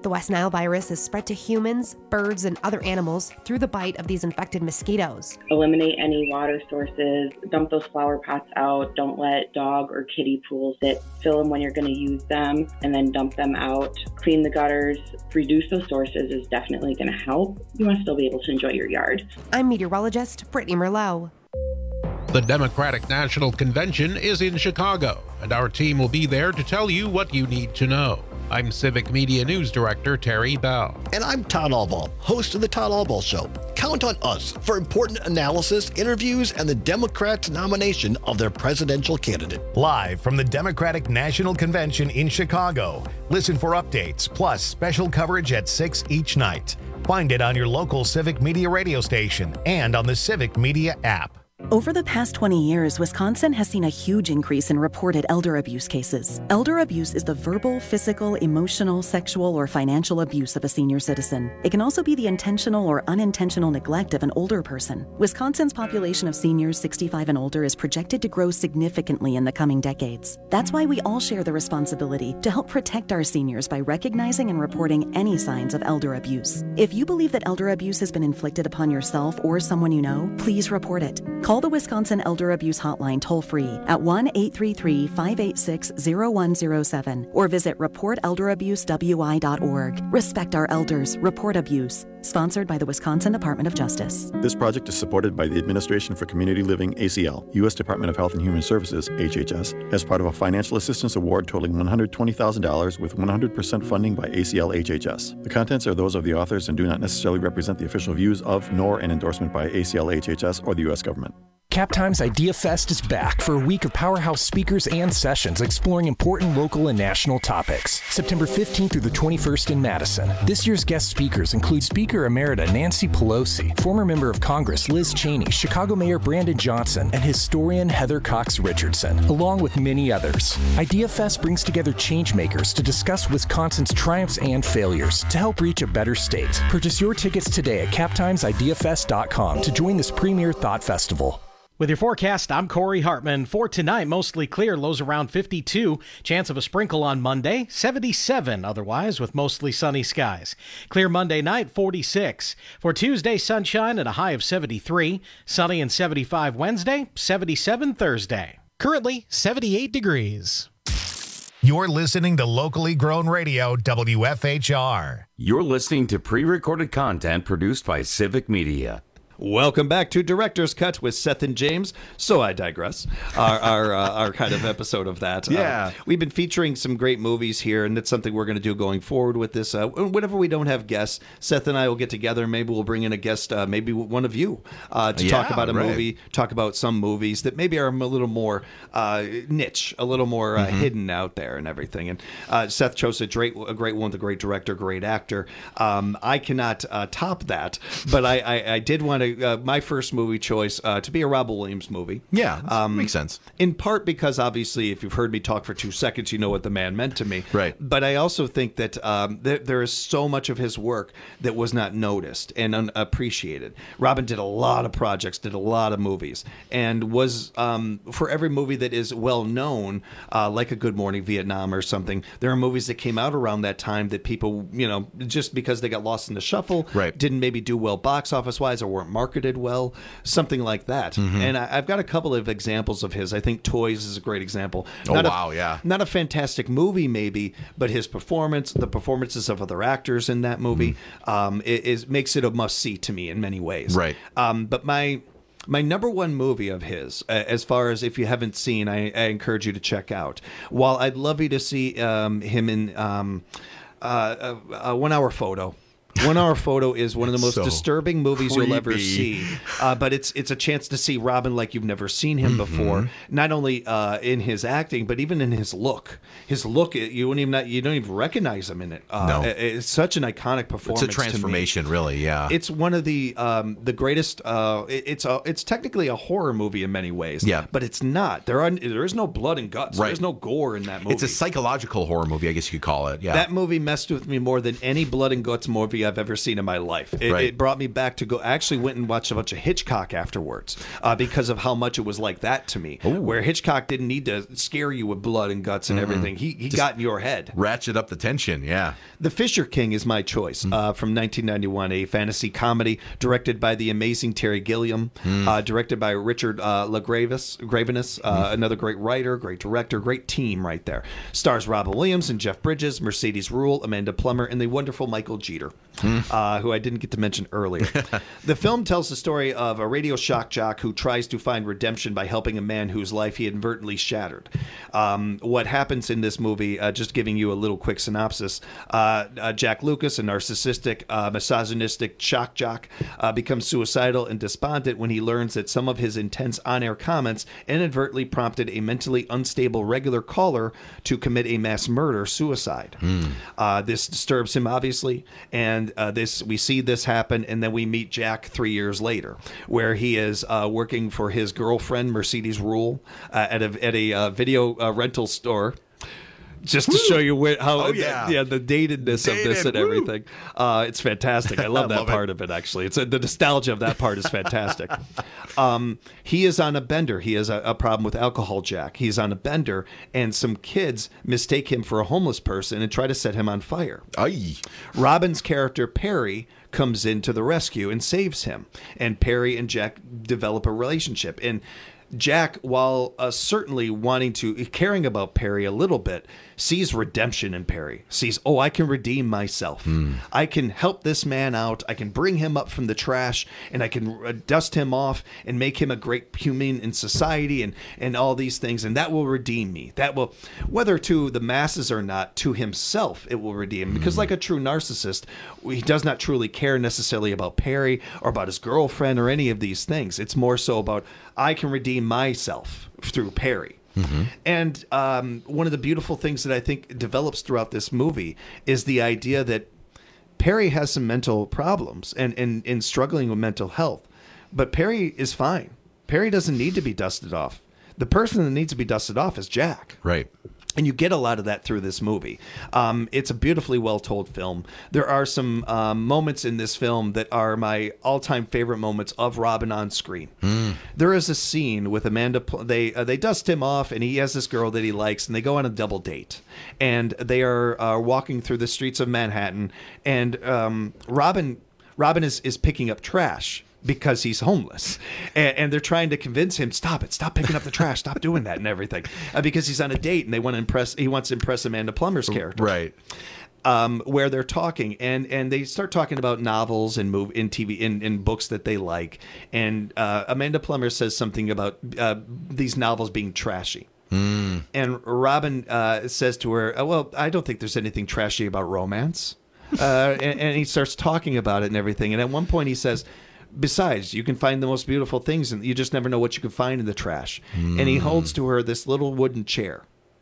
The West Nile virus is spread to humans, birds, and other animals through the bite of these infected mosquitoes. Eliminate any water sources, dump those flower pots out, don't let dog or kitty pools sit, fill them when you're going to use them, and then dump them out. Clean the gutters, reduce those sources is definitely going to help. You want to still be able to enjoy your yard. I'm meteorologist Brittany Merlot. The Democratic National Convention is in Chicago, and our team will be there to tell you what you need to know. I'm Civic Media News Director Terry Bell. And I'm Todd Albaugh, host of The Todd Albaugh Show. Count on us for important analysis, interviews, and the Democrats' nomination of their presidential candidate. Live from the Democratic National Convention in Chicago. Listen for updates, plus special coverage at six each night. Find it on your local Civic Media radio station and on the Civic Media app. Over the past twenty years, Wisconsin has seen a huge increase in reported elder abuse cases. Elder abuse is the verbal, physical, emotional, sexual, or financial abuse of a senior citizen. It can also be the intentional or unintentional neglect of an older person. Wisconsin's population of seniors sixty-five and older is projected to grow significantly in the coming decades. That's why we all share the responsibility to help protect our seniors by recognizing and reporting any signs of elder abuse. If you believe that elder abuse has been inflicted upon yourself or someone you know, please report it. Call the Wisconsin Elder Abuse Hotline toll-free at one eight three three, five eight six, zero one zero seven or visit report elder abuse w i dot org. Respect our elders. Report abuse. Sponsored by the Wisconsin Department of Justice. This project is supported by the Administration for Community Living, A C L, U S Department of Health and Human Services, H H S, as part of a financial assistance award totaling one hundred twenty thousand dollars with one hundred percent funding by A C L H H S. The contents are those of the authors and do not necessarily represent the official views of, nor an endorsement by A C L H H S or the U S government. CapTimes Idea Fest is back for a week of powerhouse speakers and sessions exploring important local and national topics. September fifteenth through the twenty-first in Madison. This year's guest speakers include Speaker Emerita Nancy Pelosi, former member of Congress Liz Cheney, Chicago Mayor Brandon Johnson, and historian Heather Cox Richardson, along with many others. Idea Fest brings together changemakers to discuss Wisconsin's triumphs and failures to help reach a better state. Purchase your tickets today at cap times idea fest dot com to join this premier thought festival. With your forecast, I'm Corey Hartman. For tonight, mostly clear, lows around fifty-two. Chance of a sprinkle on Monday, seventy-seven otherwise with mostly sunny skies. Clear Monday night, forty-six. For Tuesday, sunshine at a high of seventy-three. Sunny and seventy-five Wednesday, seventy-seven Thursday. Currently, seventy-eight degrees. You're listening to Locally Grown Radio, W F H R. You're listening to pre-recorded content produced by Civic Media. Welcome back to Director's Cut with Seth and James. So I digress. Our our, uh, our kind of episode of that. Yeah. Uh, we've been featuring some great movies here, and that's something we're going to do going forward with this. Uh, whenever we don't have guests, Seth and I will get together. Maybe we'll bring in a guest, uh, maybe one of you, uh, to yeah, talk about a right. movie, talk about some movies that maybe are a little more uh, niche, a little more uh, mm-hmm. hidden out there and everything. And uh, Seth chose a great, a great one, the great director, great actor. Um, I cannot uh, top that, but I, I, I did want to. Uh, my first movie choice uh, to be a Robin Williams movie. Yeah, um, makes sense. In part because obviously, if you've heard me talk for two seconds, you know what the man meant to me. Right. But I also think that um, there, there is so much of his work that was not noticed and unappreciated. Robin did a lot of projects, did a lot of movies, and was um, for every movie that is well known, uh, like A Good Morning Vietnam or something. There are movies that came out around that time that people, you know, just because they got lost in the shuffle, right. didn't maybe do well box office wise or weren't marketed well, something like that. Mm-hmm. And I, I've got a couple of examples of his. I think Toys is a great example. Oh, not wow, a, yeah. Not a fantastic movie, maybe, but his performance, the performances of other actors in that movie, mm-hmm. um, it, is makes it a must-see to me in many ways. Right. Um, but my... My number one movie of his, uh, as far as if you haven't seen, I, I encourage you to check out. While I'd love you to see um, him in um, uh, a, a one-hour photo. One Hour Photo is one of the most So disturbing movies creepy. you'll ever see. Uh, but it's it's a chance to see Robin like you've never seen him mm-hmm. before. Not only uh, in his acting, but even in his look. His look, you wouldn't even not, you don't even recognize him in it. Uh, no, it's such an iconic performance. It's a transformation, really. Yeah, it's one of the um, the greatest. Uh, it, it's a it's technically a horror movie in many ways. Yeah, but it's not. There are there is no blood and guts. Right. There's no gore in that movie. It's a psychological horror movie, I guess you could call it. Yeah, that movie messed with me more than any blood and guts movie I've I've ever seen in my life. It, Right. it brought me back to go. I actually went and watched a bunch of Hitchcock afterwards uh, because of how much it was like that to me. Ooh. Where Hitchcock didn't need to scare you with blood and guts and Mhm. everything. He he Just got in your head. Ratchet up the tension, yeah. The Fisher King is my choice uh, from nineteen ninety-one, a fantasy comedy directed by the amazing Terry Gilliam, Mm. uh, directed by Richard uh, LaGravis, Graveness, uh, another great writer, great director, great team right there. Stars Robin Williams and Jeff Bridges, Mercedes Ruehl, Amanda Plummer, and the wonderful Michael Jeter, uh, who I didn't get to mention earlier. The film tells the story of a radio shock jock who tries to find redemption by helping a man whose life he inadvertently shattered. Um, what happens in this movie, uh, just giving you a little quick synopsis, uh, uh, Jack Lucas, a narcissistic, uh, misogynistic shock jock, uh, becomes suicidal and despondent when he learns that some of his intense on-air comments inadvertently prompted a mentally unstable regular caller to commit a mass murder suicide. Uh, this disturbs him, obviously, and uh, this we see this happen, and then we meet Jack three years later, where he is uh, working for his girlfriend, Mercedes Ruehl, uh, at a, at a uh, video uh, rental store. Just to show you where, how Oh, yeah. the, yeah the datedness of this Dated, and woo. everything. Uh, it's fantastic. I love I that love it. part of it. Actually, it's a, the nostalgia of that part is fantastic. um, he is on a bender. He has a, a problem with alcohol. Jack. He's on a bender, and some kids mistake him for a homeless person and try to set him on fire. Aye. Robin's character Perry comes in to the rescue and saves him, and Perry and Jack develop a relationship. And Jack, while uh, certainly wanting to, caring about Perry a little bit, sees redemption in Perry. Sees, oh, I can redeem myself. I can help this man out. I can bring him up from the trash, and I can uh, dust him off and make him a great human in society, and, and all these things. And that will redeem me. That will, whether to the masses or not, to himself, it will redeem him. Because like a true narcissist, he does not truly care necessarily about Perry or about his girlfriend or any of these things. It's more so about, I can redeem myself through Perry. And um, one of the beautiful things that I think develops throughout this movie is the idea that Perry has some mental problems and, and, and struggling with mental health. But Perry is fine. Perry doesn't need to be dusted off. The person that needs to be dusted off is Jack. Right. And you get a lot of that through this movie. Um, it's a beautifully well-told film. There are some um, moments in this film that are my all-time favorite moments of Robin on screen. There is a scene with Amanda. Pl- They uh, they dust him off, and he has this girl that he likes, and they go on a double date. And they are uh, walking through the streets of Manhattan, and um, Robin Robin is, is picking up trash because he's homeless, and, and they're trying to convince him, stop it, stop picking up the trash, stop doing that and everything, uh, because he's on a date and they want to impress. He wants to impress Amanda Plummer's character, Right. Um, where they're talking, and and they start talking about novels and move in T V in, in books that they like, and uh, Amanda Plummer says something about uh, these novels being trashy. And Robin uh, says to her, oh, well, I don't think there's anything trashy about romance. Uh, and, and he starts talking about it and everything. And at one point he says, besides, you can find the most beautiful things, and you just never know what you can find in the trash. And he holds to her this little wooden chair.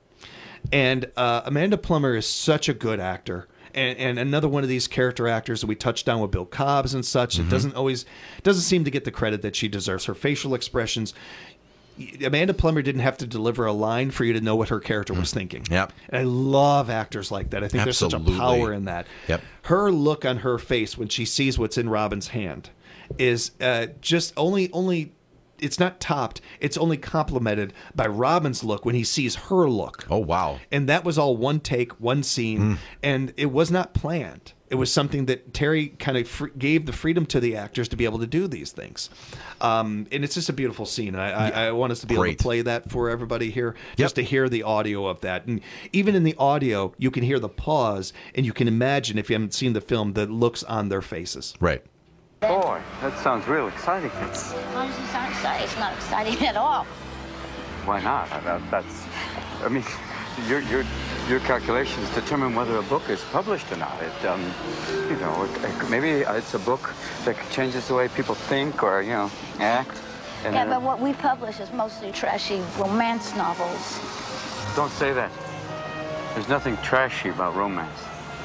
And uh, Amanda Plummer is such a good actor. And, and another one of these character actors that we touched on with Bill Cobbs and such. It doesn't always, doesn't seem to get the credit that she deserves. Her facial expressions. Amanda Plummer didn't have to deliver a line for you to know what her character was thinking. Yep. And I love actors like that. I think Absolutely. there's such a power in that. Yep. Her look on her face when she sees what's in Robin's hand is uh, just only only it's not topped. It's only complemented by Robin's look when he sees her look. Oh, wow. And that was all one take, one scene, and it was not planned. It was something that Terry kind of fr- gave the freedom to the actors to be able to do these things. Um, and it's just a beautiful scene. I, I, I want us to be able Great. to play that for everybody here, just to hear the audio of that. And even in the audio, you can hear the pause, and you can imagine, if you haven't seen the film, the looks on their faces. Right. Boy, that sounds real exciting. Why does it sound exciting? It's not exciting at all. Why not? I- that- That's, I mean, your your your calculations determine whether a book is published or not. It, um, you know, it, it, maybe it's a book that changes the way people think or you know act. And, Yeah, uh, but what we publish is mostly trashy romance novels. don't say that. There's nothing trashy about romance.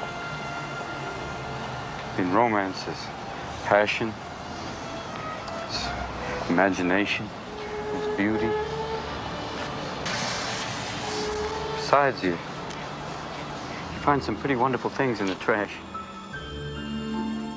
I mean, romance is passion, it's imagination, it's beauty. Besides, you, you find some pretty wonderful things in the trash.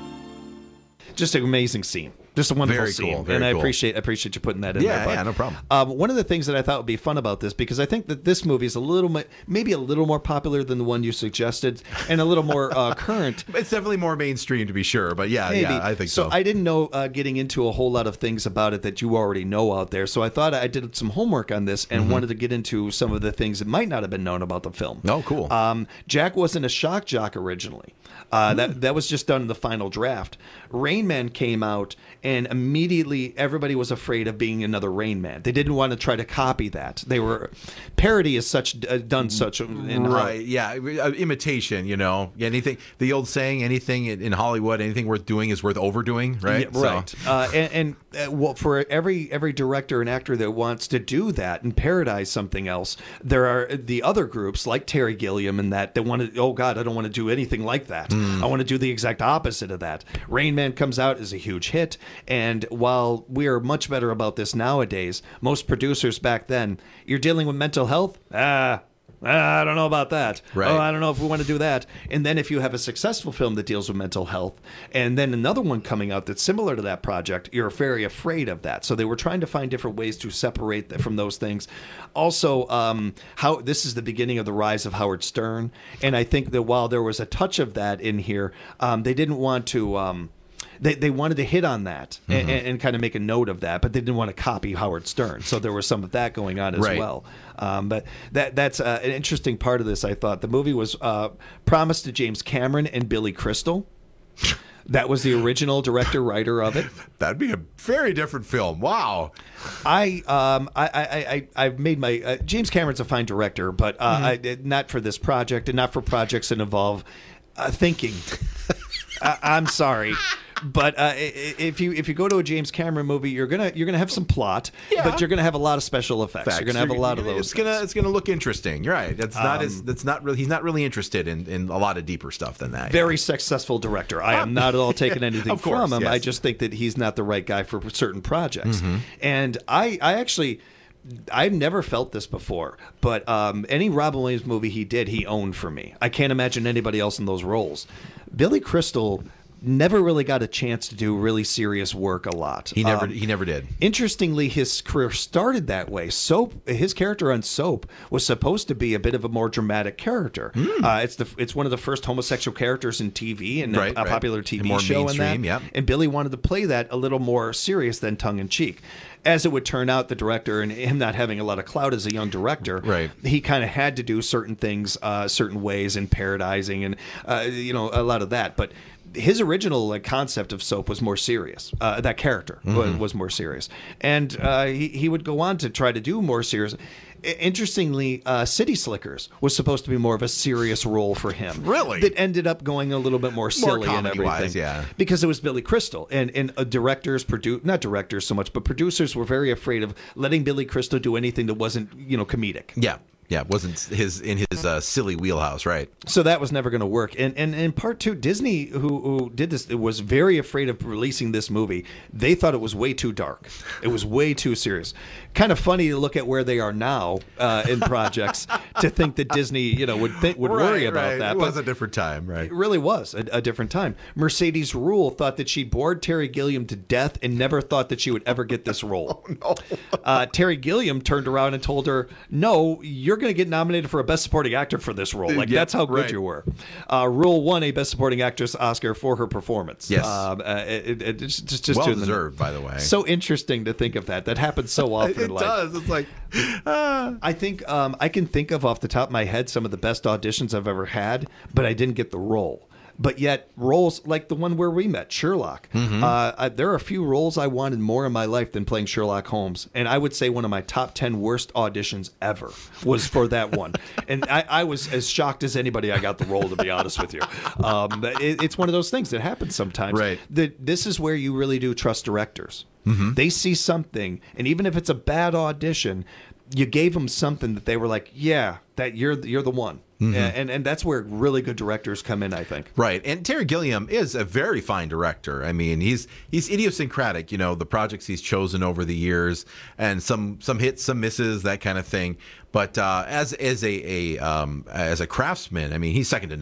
just an amazing scene. Just a wonderful Very scene, cool, very and I cool. appreciate appreciate you putting that in Yeah, there. Bud. yeah, no problem. Um, one of the things that I thought would be fun about this, because I think that this movie is a little, mo- maybe a little more popular than the one you suggested, and a little more uh, current. It's definitely more mainstream, to be sure, but yeah, Maybe. yeah, I think so. So I didn't know uh, getting into a whole lot of things about it that you already know out there. So I thought I did some homework on this and Mhm. wanted to get into some of the things that might not have been known about the film. Oh, cool. Um, Jack wasn't a shock jock originally. Uh, that that was just done in the final draft. Rain Man came out, and immediately everybody was afraid of being another Rain Man. They didn't want to try to copy that. They were parody is such uh, done such in right, yeah, uh, imitation. You know, anything. The old saying, anything in in Hollywood, anything worth doing is worth overdoing. Right, Yeah, right. Uh, and and uh, well, for every every director and actor that wants to do that and parodize something else, there are the other groups like Terry Gilliam and that that want to. Oh God, I don't want to do anything like that. Mm. I want to do the exact opposite of that. Rain Man comes out is a huge hit, and while we are much better about this nowadays, most producers back then, you're dealing with mental health. Ah. I don't know about that. Right. Oh, I don't know if we want to do that. And then if you have a successful film that deals with mental health, and then another one coming out that's similar to that project, you're very afraid of that. So they were trying to find different ways to separate that from those things. Also, um, how this is the beginning of the rise of Howard Stern, and I think that while there was a touch of that in here, um, they didn't want to. Um, They, they wanted to hit on that and, Mhm. and kind of make a note of that, but they didn't want to copy Howard Stern. So there was some of that going on as Right. well. Um, but that that's uh, an interesting part of this, I thought. The movie was uh, promised to James Cameron and Billy Crystal. That was the original director, writer of it. That'd be a very different film. Wow. I um I I, I I've made my uh, James Cameron's a fine director, but uh, Mhm. I, not for this project and not for projects that involve uh, thinking. I, I'm sorry. But uh, i- if you if you go to a James Cameron movie, you're gonna you're gonna have some plot, Yeah. but you're gonna have a lot of special effects. Facts. You're gonna have a lot of You're- those. It's gonna it's gonna look interesting. You're right. That's not Um, as that's not really he's not really interested in, in a lot of deeper stuff than that. Very successful director. I am not at all taking anything Of course, from him. yes. I just think that he's not the right guy for certain projects. Mhm. And I I actually. I've never felt this before, but um, any Robin Williams movie he did, he owned for me. I can't imagine anybody else in those roles. Billy Crystal never really got a chance to do really serious work a lot. He never Um, he never did. Interestingly, his career started that way. Soap, his character on Soap was supposed to be a bit of a more dramatic character. Hmm. Uh, it's the it's one of the first homosexual characters in T V and Right, a, a right. popular T V And more show. In that. mainstream, yep. And Billy wanted to play that a little more serious than tongue in cheek. As it would turn out, the director and him not having a lot of clout as a young director, Right. he kind of had to do certain things uh, certain ways and parodizing and uh, you know a lot of that. But his original like concept of Soap was more serious. Uh, that character was, Mhm. was more serious, and uh, he he would go on to try to do more serious. I- Interestingly, uh, City Slickers was supposed to be more of a serious role for him. Really? That ended up going a little bit more silly and comedy-wise, everything. yeah. Because it was Billy Crystal. And, and uh, directors, produ- not directors so much, but producers were very afraid of letting Billy Crystal do anything that wasn't, you know, comedic. Yeah. Yeah, it wasn't his in his uh, silly wheelhouse, right? So that was never going to work. And, and and part two, Disney, who who did this, was very afraid of releasing this movie. They thought it was way too dark. It was way too serious. Kind of funny to look at where they are now uh, in projects to think that Disney, you know, would think, would worry Right, about right. that. It But was a different time, right? it really was a, a different time. Mercedes Rule thought that she bored Terry Gilliam to death and never thought that she would ever get this role. Oh, uh, Terry Gilliam turned around and told her, "No, you're going to get nominated for a Best Supporting Actor for this role. Like Yeah, that's how good right. you were." Uh, Rule won a Best Supporting Actress Oscar for her performance. Yes. um, uh, it, it, it's just, just Well doing the- deserved, by the way. So interesting to think of that. That happens so often It in life. does. It's like, ah. I think um, I can think of off the top of my head some of the best auditions I've ever had, but I didn't get the role. But yet, roles like the one where we met, Sherlock. Mhm. Uh, I, there are a few roles I wanted more in my life than playing Sherlock Holmes, and I would say one of my top ten worst auditions ever was for that one. And I, I was as shocked as anybody I got the role, to be honest with you. Um, it, it's one of those things that happens sometimes. Right. That this is where you really do trust directors. Mhm. They see something, and even if it's a bad audition, you gave them something that they were like, "Yeah, that you're you're the one." Mhm. And and that's where really good directors come in, I think. Right, and Terry Gilliam is a very fine director. I mean, he's he's idiosyncratic. You know, the projects he's chosen over the years, and some some hits, some misses, that kind of thing. But uh, as as a, a um, as a craftsman, I mean, he's second to none.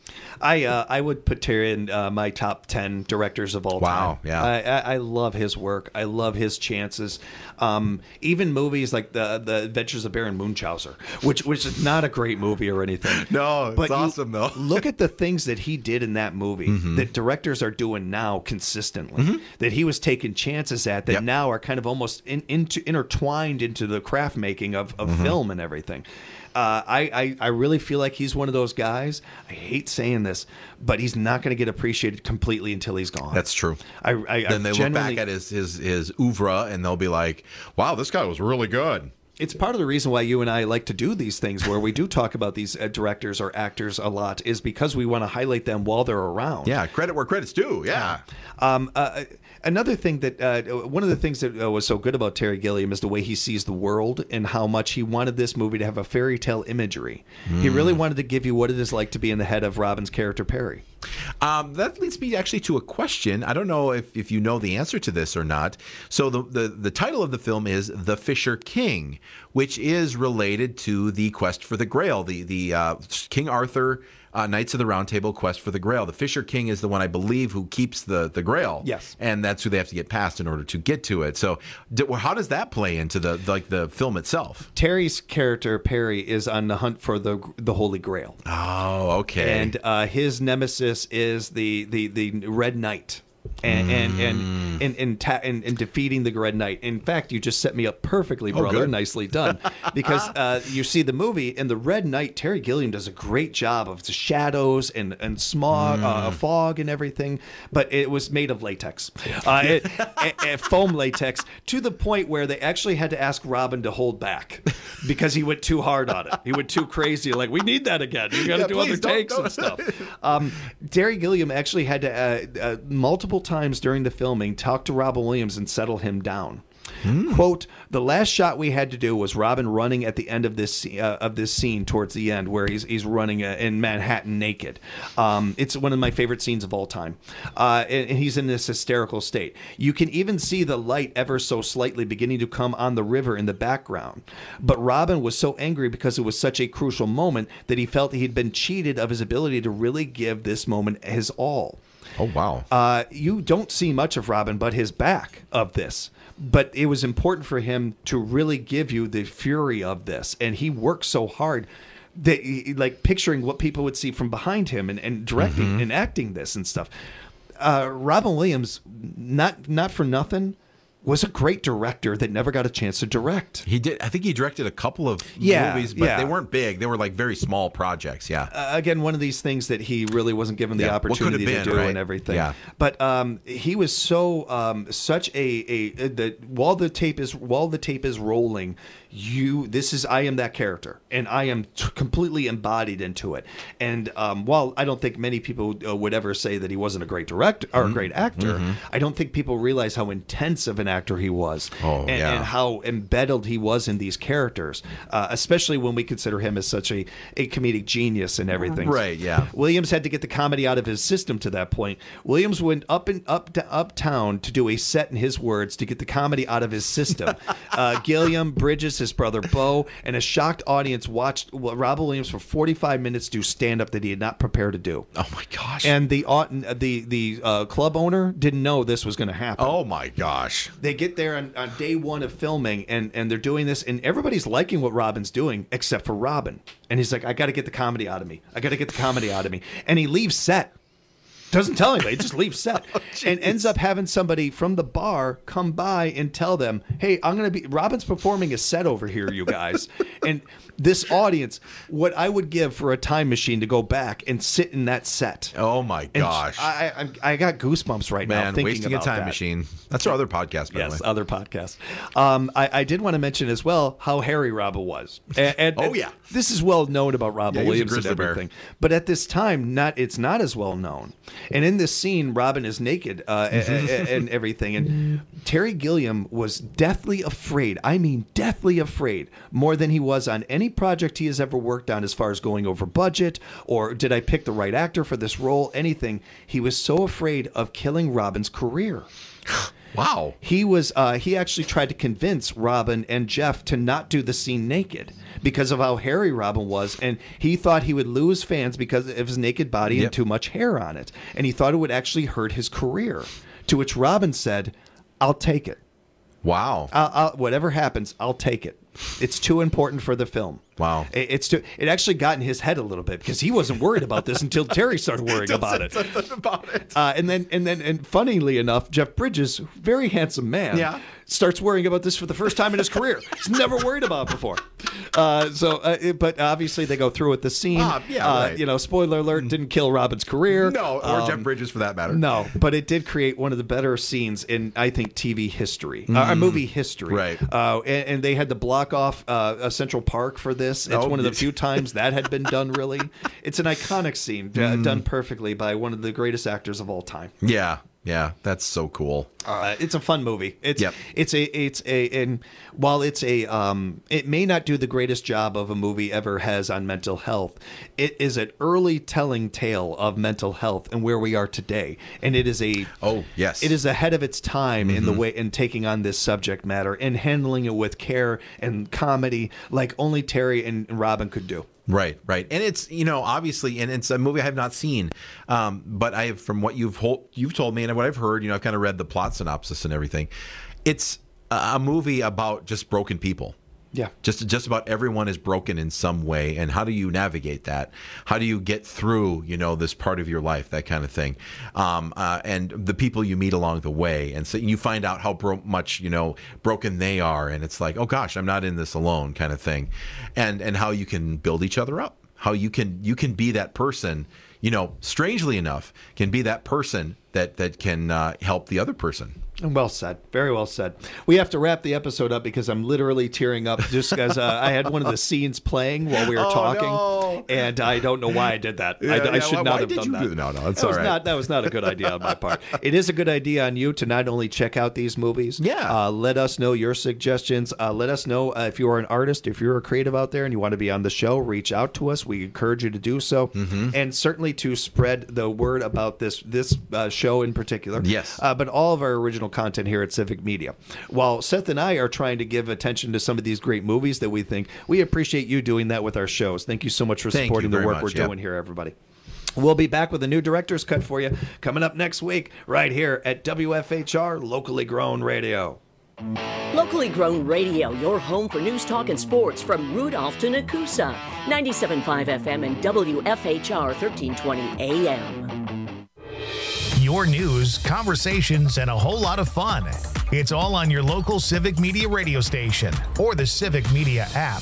I uh, I would put Terry in uh, my top ten directors of all Wow, time. yeah. I, I, I love his work. I love his chances. Um, even movies like the the Adventures of Baron Munchausen, which which is not a great movie or anything. No, it's but awesome though. Look at the things that he did in that movie Mhm. that directors are doing now consistently. Mhm. That he was taking chances at that Yep. now are kind of almost in, into intertwined into the craft making of, of Mhm. film and everything. Uh, I, I, I really feel like he's one of those guys. I hate saying this, but he's not going to get appreciated completely until he's gone. That's true. I, I, then they I look genuinely- back at his, his his oeuvre and they'll be like, "Wow, this guy was really good." It's part of the reason why you and I like to do these things where we do talk about these uh, directors or actors a lot is because we want to highlight them while they're around. Yeah, credit where credit's due. Yeah. Um, uh, another thing that uh, one of the things that uh, was so good about Terry Gilliam is the way he sees the world and how much he wanted this movie to have a fairy tale imagery. He Mm. really wanted to give you what it is like to be in the head of Robin's character Perry. Um, that leads me actually to a question. I don't know if, if you know the answer to this or not. So the, the, the title of the film is The Fisher King, which is related to the quest for the Grail, the, the uh, King Arthur uh, Knights of the Round Table quest for the Grail. The Fisher King is the one, I believe, who keeps the, the Grail. Yes. And that's who they have to get past in order to get to it. So d- well, how does that play into the like the film itself? Terry's character Perry is on the hunt for the the Holy Grail. Oh, okay. And uh, his nemesis is the the the Red Knight. And, and and and and, ta- and and defeating the Red Knight. In fact, you just set me up perfectly, Oh, brother. good. Nicely done. Because uh, you see the movie, and the Red Knight, Terry Gilliam does a great job of the shadows and and smog, uh, fog, and everything. But it was made of latex, uh, it, a, a foam latex, to the point where they actually had to ask Robin to hold back because he went too hard on it. He went too crazy. Like, we need that again. You got to Yeah, do please, other don't- takes don't- and stuff. Um, Terry Gilliam actually had to uh, uh, multiple times during the filming talk to Robin Williams and settle him down. Quote, the last shot we had to do was Robin running at the end of this uh, of this scene towards the end where he's he's running uh, in Manhattan naked. Um, it's one of my favorite scenes of all time. Uh, and, and he's in this hysterical state. You can even see the light ever so slightly beginning to come on the river in the background. But Robin was so angry because it was such a crucial moment that he felt he'd been cheated of his ability to really give this moment his all. Oh, wow. Uh, you don't see much of Robin but his back of this. But it was important for him to really give you the fury of this. And he worked so hard that, he- like, picturing what people would see from behind him and, and directing Mm-hmm. and acting this and stuff. Uh, Robin Williams, not not for nothing, was a great director that never got a chance to direct. He did. I think he directed a couple of Yeah, movies, but yeah. they weren't big. They were like very small projects. Yeah. Uh, again, one of these things that he really wasn't given the Yeah, what could have opportunity been, to do right? and everything. Yeah. But um, he was so um, such a a that while the tape is while the tape is rolling, you this is I am that character, and I am t- completely embodied into it. And um, while I don't think many people uh, would ever say that he wasn't a great director or a great actor, Mhm. I don't think people realize how intense of an actor he was. Oh, and, yeah. and how embedded he was in these characters, uh, especially when we consider him as such a, a comedic genius and everything. Right, yeah. Williams had to get the comedy out of his system to that point. Williams went up and up to uptown to do a set, in his words, to get the comedy out of his system. uh, Gilliam, Bridges, his brother Bo, and a shocked audience watched Robin Williams for forty-five minutes do stand-up that he had not prepared to do. Oh my gosh. And the au- the the uh, club owner didn't know this was going to happen. Oh my gosh. They get there on, on day one of filming, and, and they're doing this, and everybody's liking what Robin's doing, except for Robin. And he's like, I got to get the comedy out of me. I got to get the comedy out of me. And he leaves set. Doesn't tell anybody, just leaves set. Oh, And ends up having somebody from the bar come by and tell them, hey, I'm going to be, Robin's performing a set over here, you guys. And this audience, what I would give for a time machine to go back and sit in that set. Oh my And gosh. I, I, I got goosebumps right now Man, thinking wasting about a time that. machine. That's our other podcast, by Yes, the way. other podcast. Um, I, I did want to mention as well how hairy Robin was. And, and- Oh, and yeah. this is well known about Robin Yeah, he was a Williams and grizzly bear. everything. But at this time, not it's not as well known. And in this scene, Robin is naked uh, a- a- a- and everything. And Terry Gilliam was deathly afraid. I mean, deathly afraid, more than he was on any project he has ever worked on, as far as going over budget or did I pick the right actor for this role, anything. He was so afraid of killing Robin's career. Wow. He was uh, he actually tried to convince Robin and Jeff to not do the scene naked because of how hairy Robin was, and he thought he would lose fans because of his naked body Yep. and too much hair on it, and he thought it would actually hurt his career. To which Robin said, "I'll take it. Wow. I'll, I'll, whatever happens, I'll take it. It's too important for the film." Wow. It, it's too, it actually got in his head a little bit because he wasn't worried about this until Terry started worrying about it. about it. Uh, and then, and then, and funnily enough, Jeff Bridges, very handsome man, Yeah. starts worrying about this for the first time in his career. He's never worried about it before. Uh, so, uh, it, but obviously they go through with the scene. Ah, yeah, uh, right. You know, spoiler alert: didn't kill Robin's career. No, or Jeff Um, Bridges for that matter. No, but it did create one of the better scenes in, I think, T V history, uh, Mm. movie history. Right. Uh, and, and they had to block off uh, a Central Park for this. It's Oh, one of the yes. few times that had been done. Really, it's an iconic scene uh, Mm. done perfectly by one of the greatest actors of all time. Yeah. Yeah. That's so cool. Uh, it's a fun movie. It's Yep. it's a it's a and while it's a um it may not do the greatest job of a movie ever has on mental health, it is an early telling tale of mental health and where we are today. And it is a oh yes it is ahead of its time in the Mhm. way in taking on this subject matter and handling it with care and comedy like only Terry and Robin could do. Right, right, and it's you know obviously, and it's a movie I have not seen, um, but I have from what you've hol- you've told me and what I've heard, you know, I've kind of read the plot synopsis and everything. It's a a movie about just broken people. Yeah, just just about everyone is broken in some way, and how do you navigate that? How do you get through, you know, this part of your life, that kind of thing, um, uh, and the people you meet along the way, and so you find out how bro- much you know broken they are, and it's like, oh gosh, I'm not in this alone, kind of thing, and and how you can build each other up, how you can you can be that person, you know, strangely enough, can be that person that that can uh, help the other person. Well said. Very well said. We have to wrap the episode up because I'm literally tearing up just because uh, I had one of the scenes playing while we were Oh, talking, no. and I don't know why I did that. Yeah, I, I yeah, should why- not why have did done you that. do- no, no, it's that was all right. not that was not a good idea on my part. It is a good idea on you to not only check out these movies. Yeah. Uh, let us know your suggestions. Uh, let us know uh, if you are an artist, if you're a creative out there, and you want to be on the show. Reach out to us. We encourage you to do so, Mm-hmm. and certainly to spread the word about this this uh, show in particular. Yes. Uh, but all of our original content here at Civic Media. While Seth and I are trying to give attention to some of these great movies that we think, we appreciate you doing that with our shows. Thank you so much for Thank you supporting the very work much, we're yeah. doing here, everybody. We'll be back with a new director's cut for you coming up next week right here at W F H R Locally Grown Radio. Locally Grown Radio, your home for news, talk, and sports from Rudolph to Nakusa. ninety-seven point five F M and W F H R thirteen twenty A M. Your news, conversations, and a whole lot of fun. It's all on your local Civic Media radio station or the Civic Media app.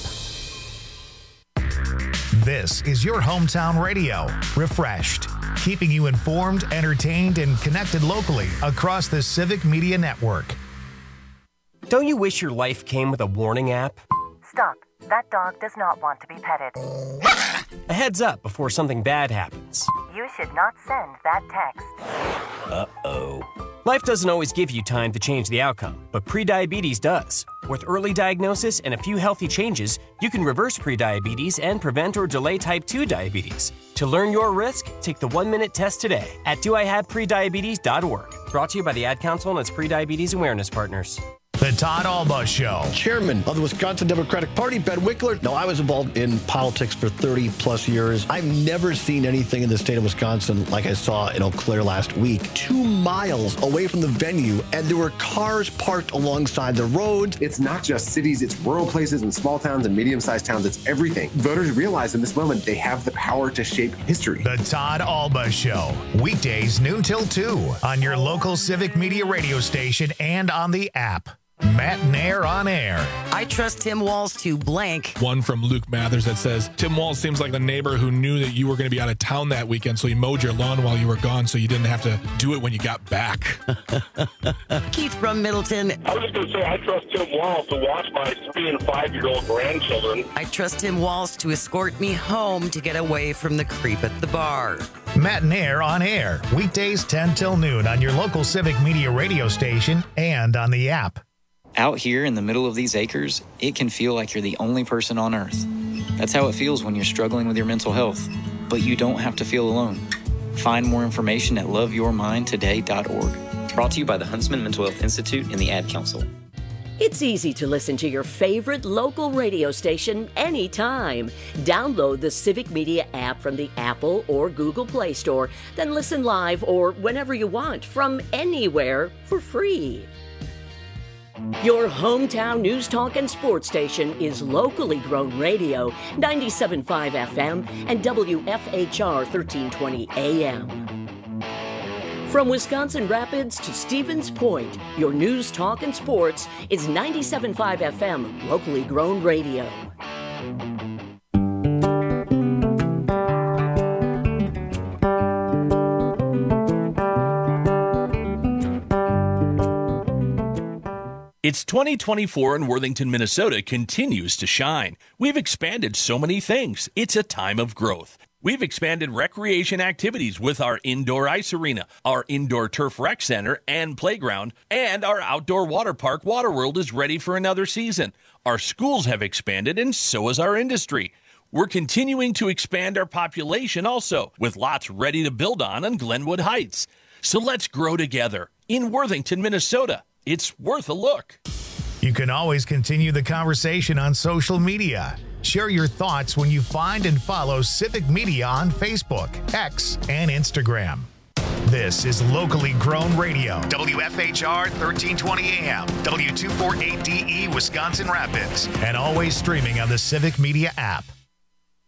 This is your hometown radio, refreshed, keeping you informed, entertained, and connected locally across the Civic Media network. Don't you wish your life came with a warning app? Stop. That dog does not want to be petted. A heads up before something bad happens. You should not send that text. Uh-oh. Life doesn't always give you time to change the outcome, but prediabetes does. With early diagnosis and a few healthy changes, you can reverse prediabetes and prevent or delay type two diabetes. To learn your risk, take the one-minute test today at do I have prediabetes dot org. Brought to you by the Ad Council and its prediabetes awareness partners. The Todd Alba Show. Chairman of the Wisconsin Democratic Party, Ben Wickler. Now, I was involved in politics for thirty plus years. I've never seen anything in the state of Wisconsin like I saw in Eau Claire last week. Two miles away from the venue, and there were cars parked alongside the road. It's not just cities, it's rural places and small towns and medium-sized towns. It's everything. Voters realize in this moment they have the power to shape history. The Todd Alba Show. Weekdays noon till two on your local Civic Media radio station and on the app. Matt Nair on air. I trust Tim Walz to blank. One from Luke Mathers that says, Tim Walz seems like the neighbor who knew that you were going to be out of town that weekend, so he mowed your lawn while you were gone so you didn't have to do it when you got back. Keith from Middleton. I was just going to say, I trust Tim Walz to watch my three and five-year-old grandchildren. I trust Tim Walz to escort me home to get away from the creep at the bar. Matt Nair on air. Weekdays ten till noon on your local Civic Media radio station and on the app. Out here in the middle of these acres, it can feel like you're the only person on earth. That's how it feels when you're struggling with your mental health. But you don't have to feel alone. Find more information at love your mind today dot org. Brought to you by the Huntsman Mental Health Institute and the Ad Council. It's easy to listen to your favorite local radio station anytime. Download the Civic Media app from the Apple or Google Play Store, then listen live or whenever you want from anywhere for free. Your hometown news, talk, and sports station is locally grown radio, ninety-seven point five F M and W F H R thirteen twenty A M. From Wisconsin Rapids to Stevens Point, your news, talk, and sports is ninety-seven point five F M, locally grown radio. It's twenty twenty-four and Worthington, Minnesota continues to shine. We've expanded so many things. It's a time of growth. We've expanded recreation activities with our indoor ice arena, our indoor turf rec center and playground, and our outdoor water park, Waterworld, is ready for another season. Our schools have expanded, and so has our industry. We're continuing to expand our population also, with lots ready to build on in Glenwood Heights. So let's grow together in Worthington, Minnesota. It's worth a look. You can always continue the conversation on social media. Share your thoughts when you find and follow Civic Media on Facebook, X, and Instagram. This is locally grown radio. W F H R thirteen twenty A M, W two forty-eight D E Wisconsin Rapids, and always streaming on the Civic Media app.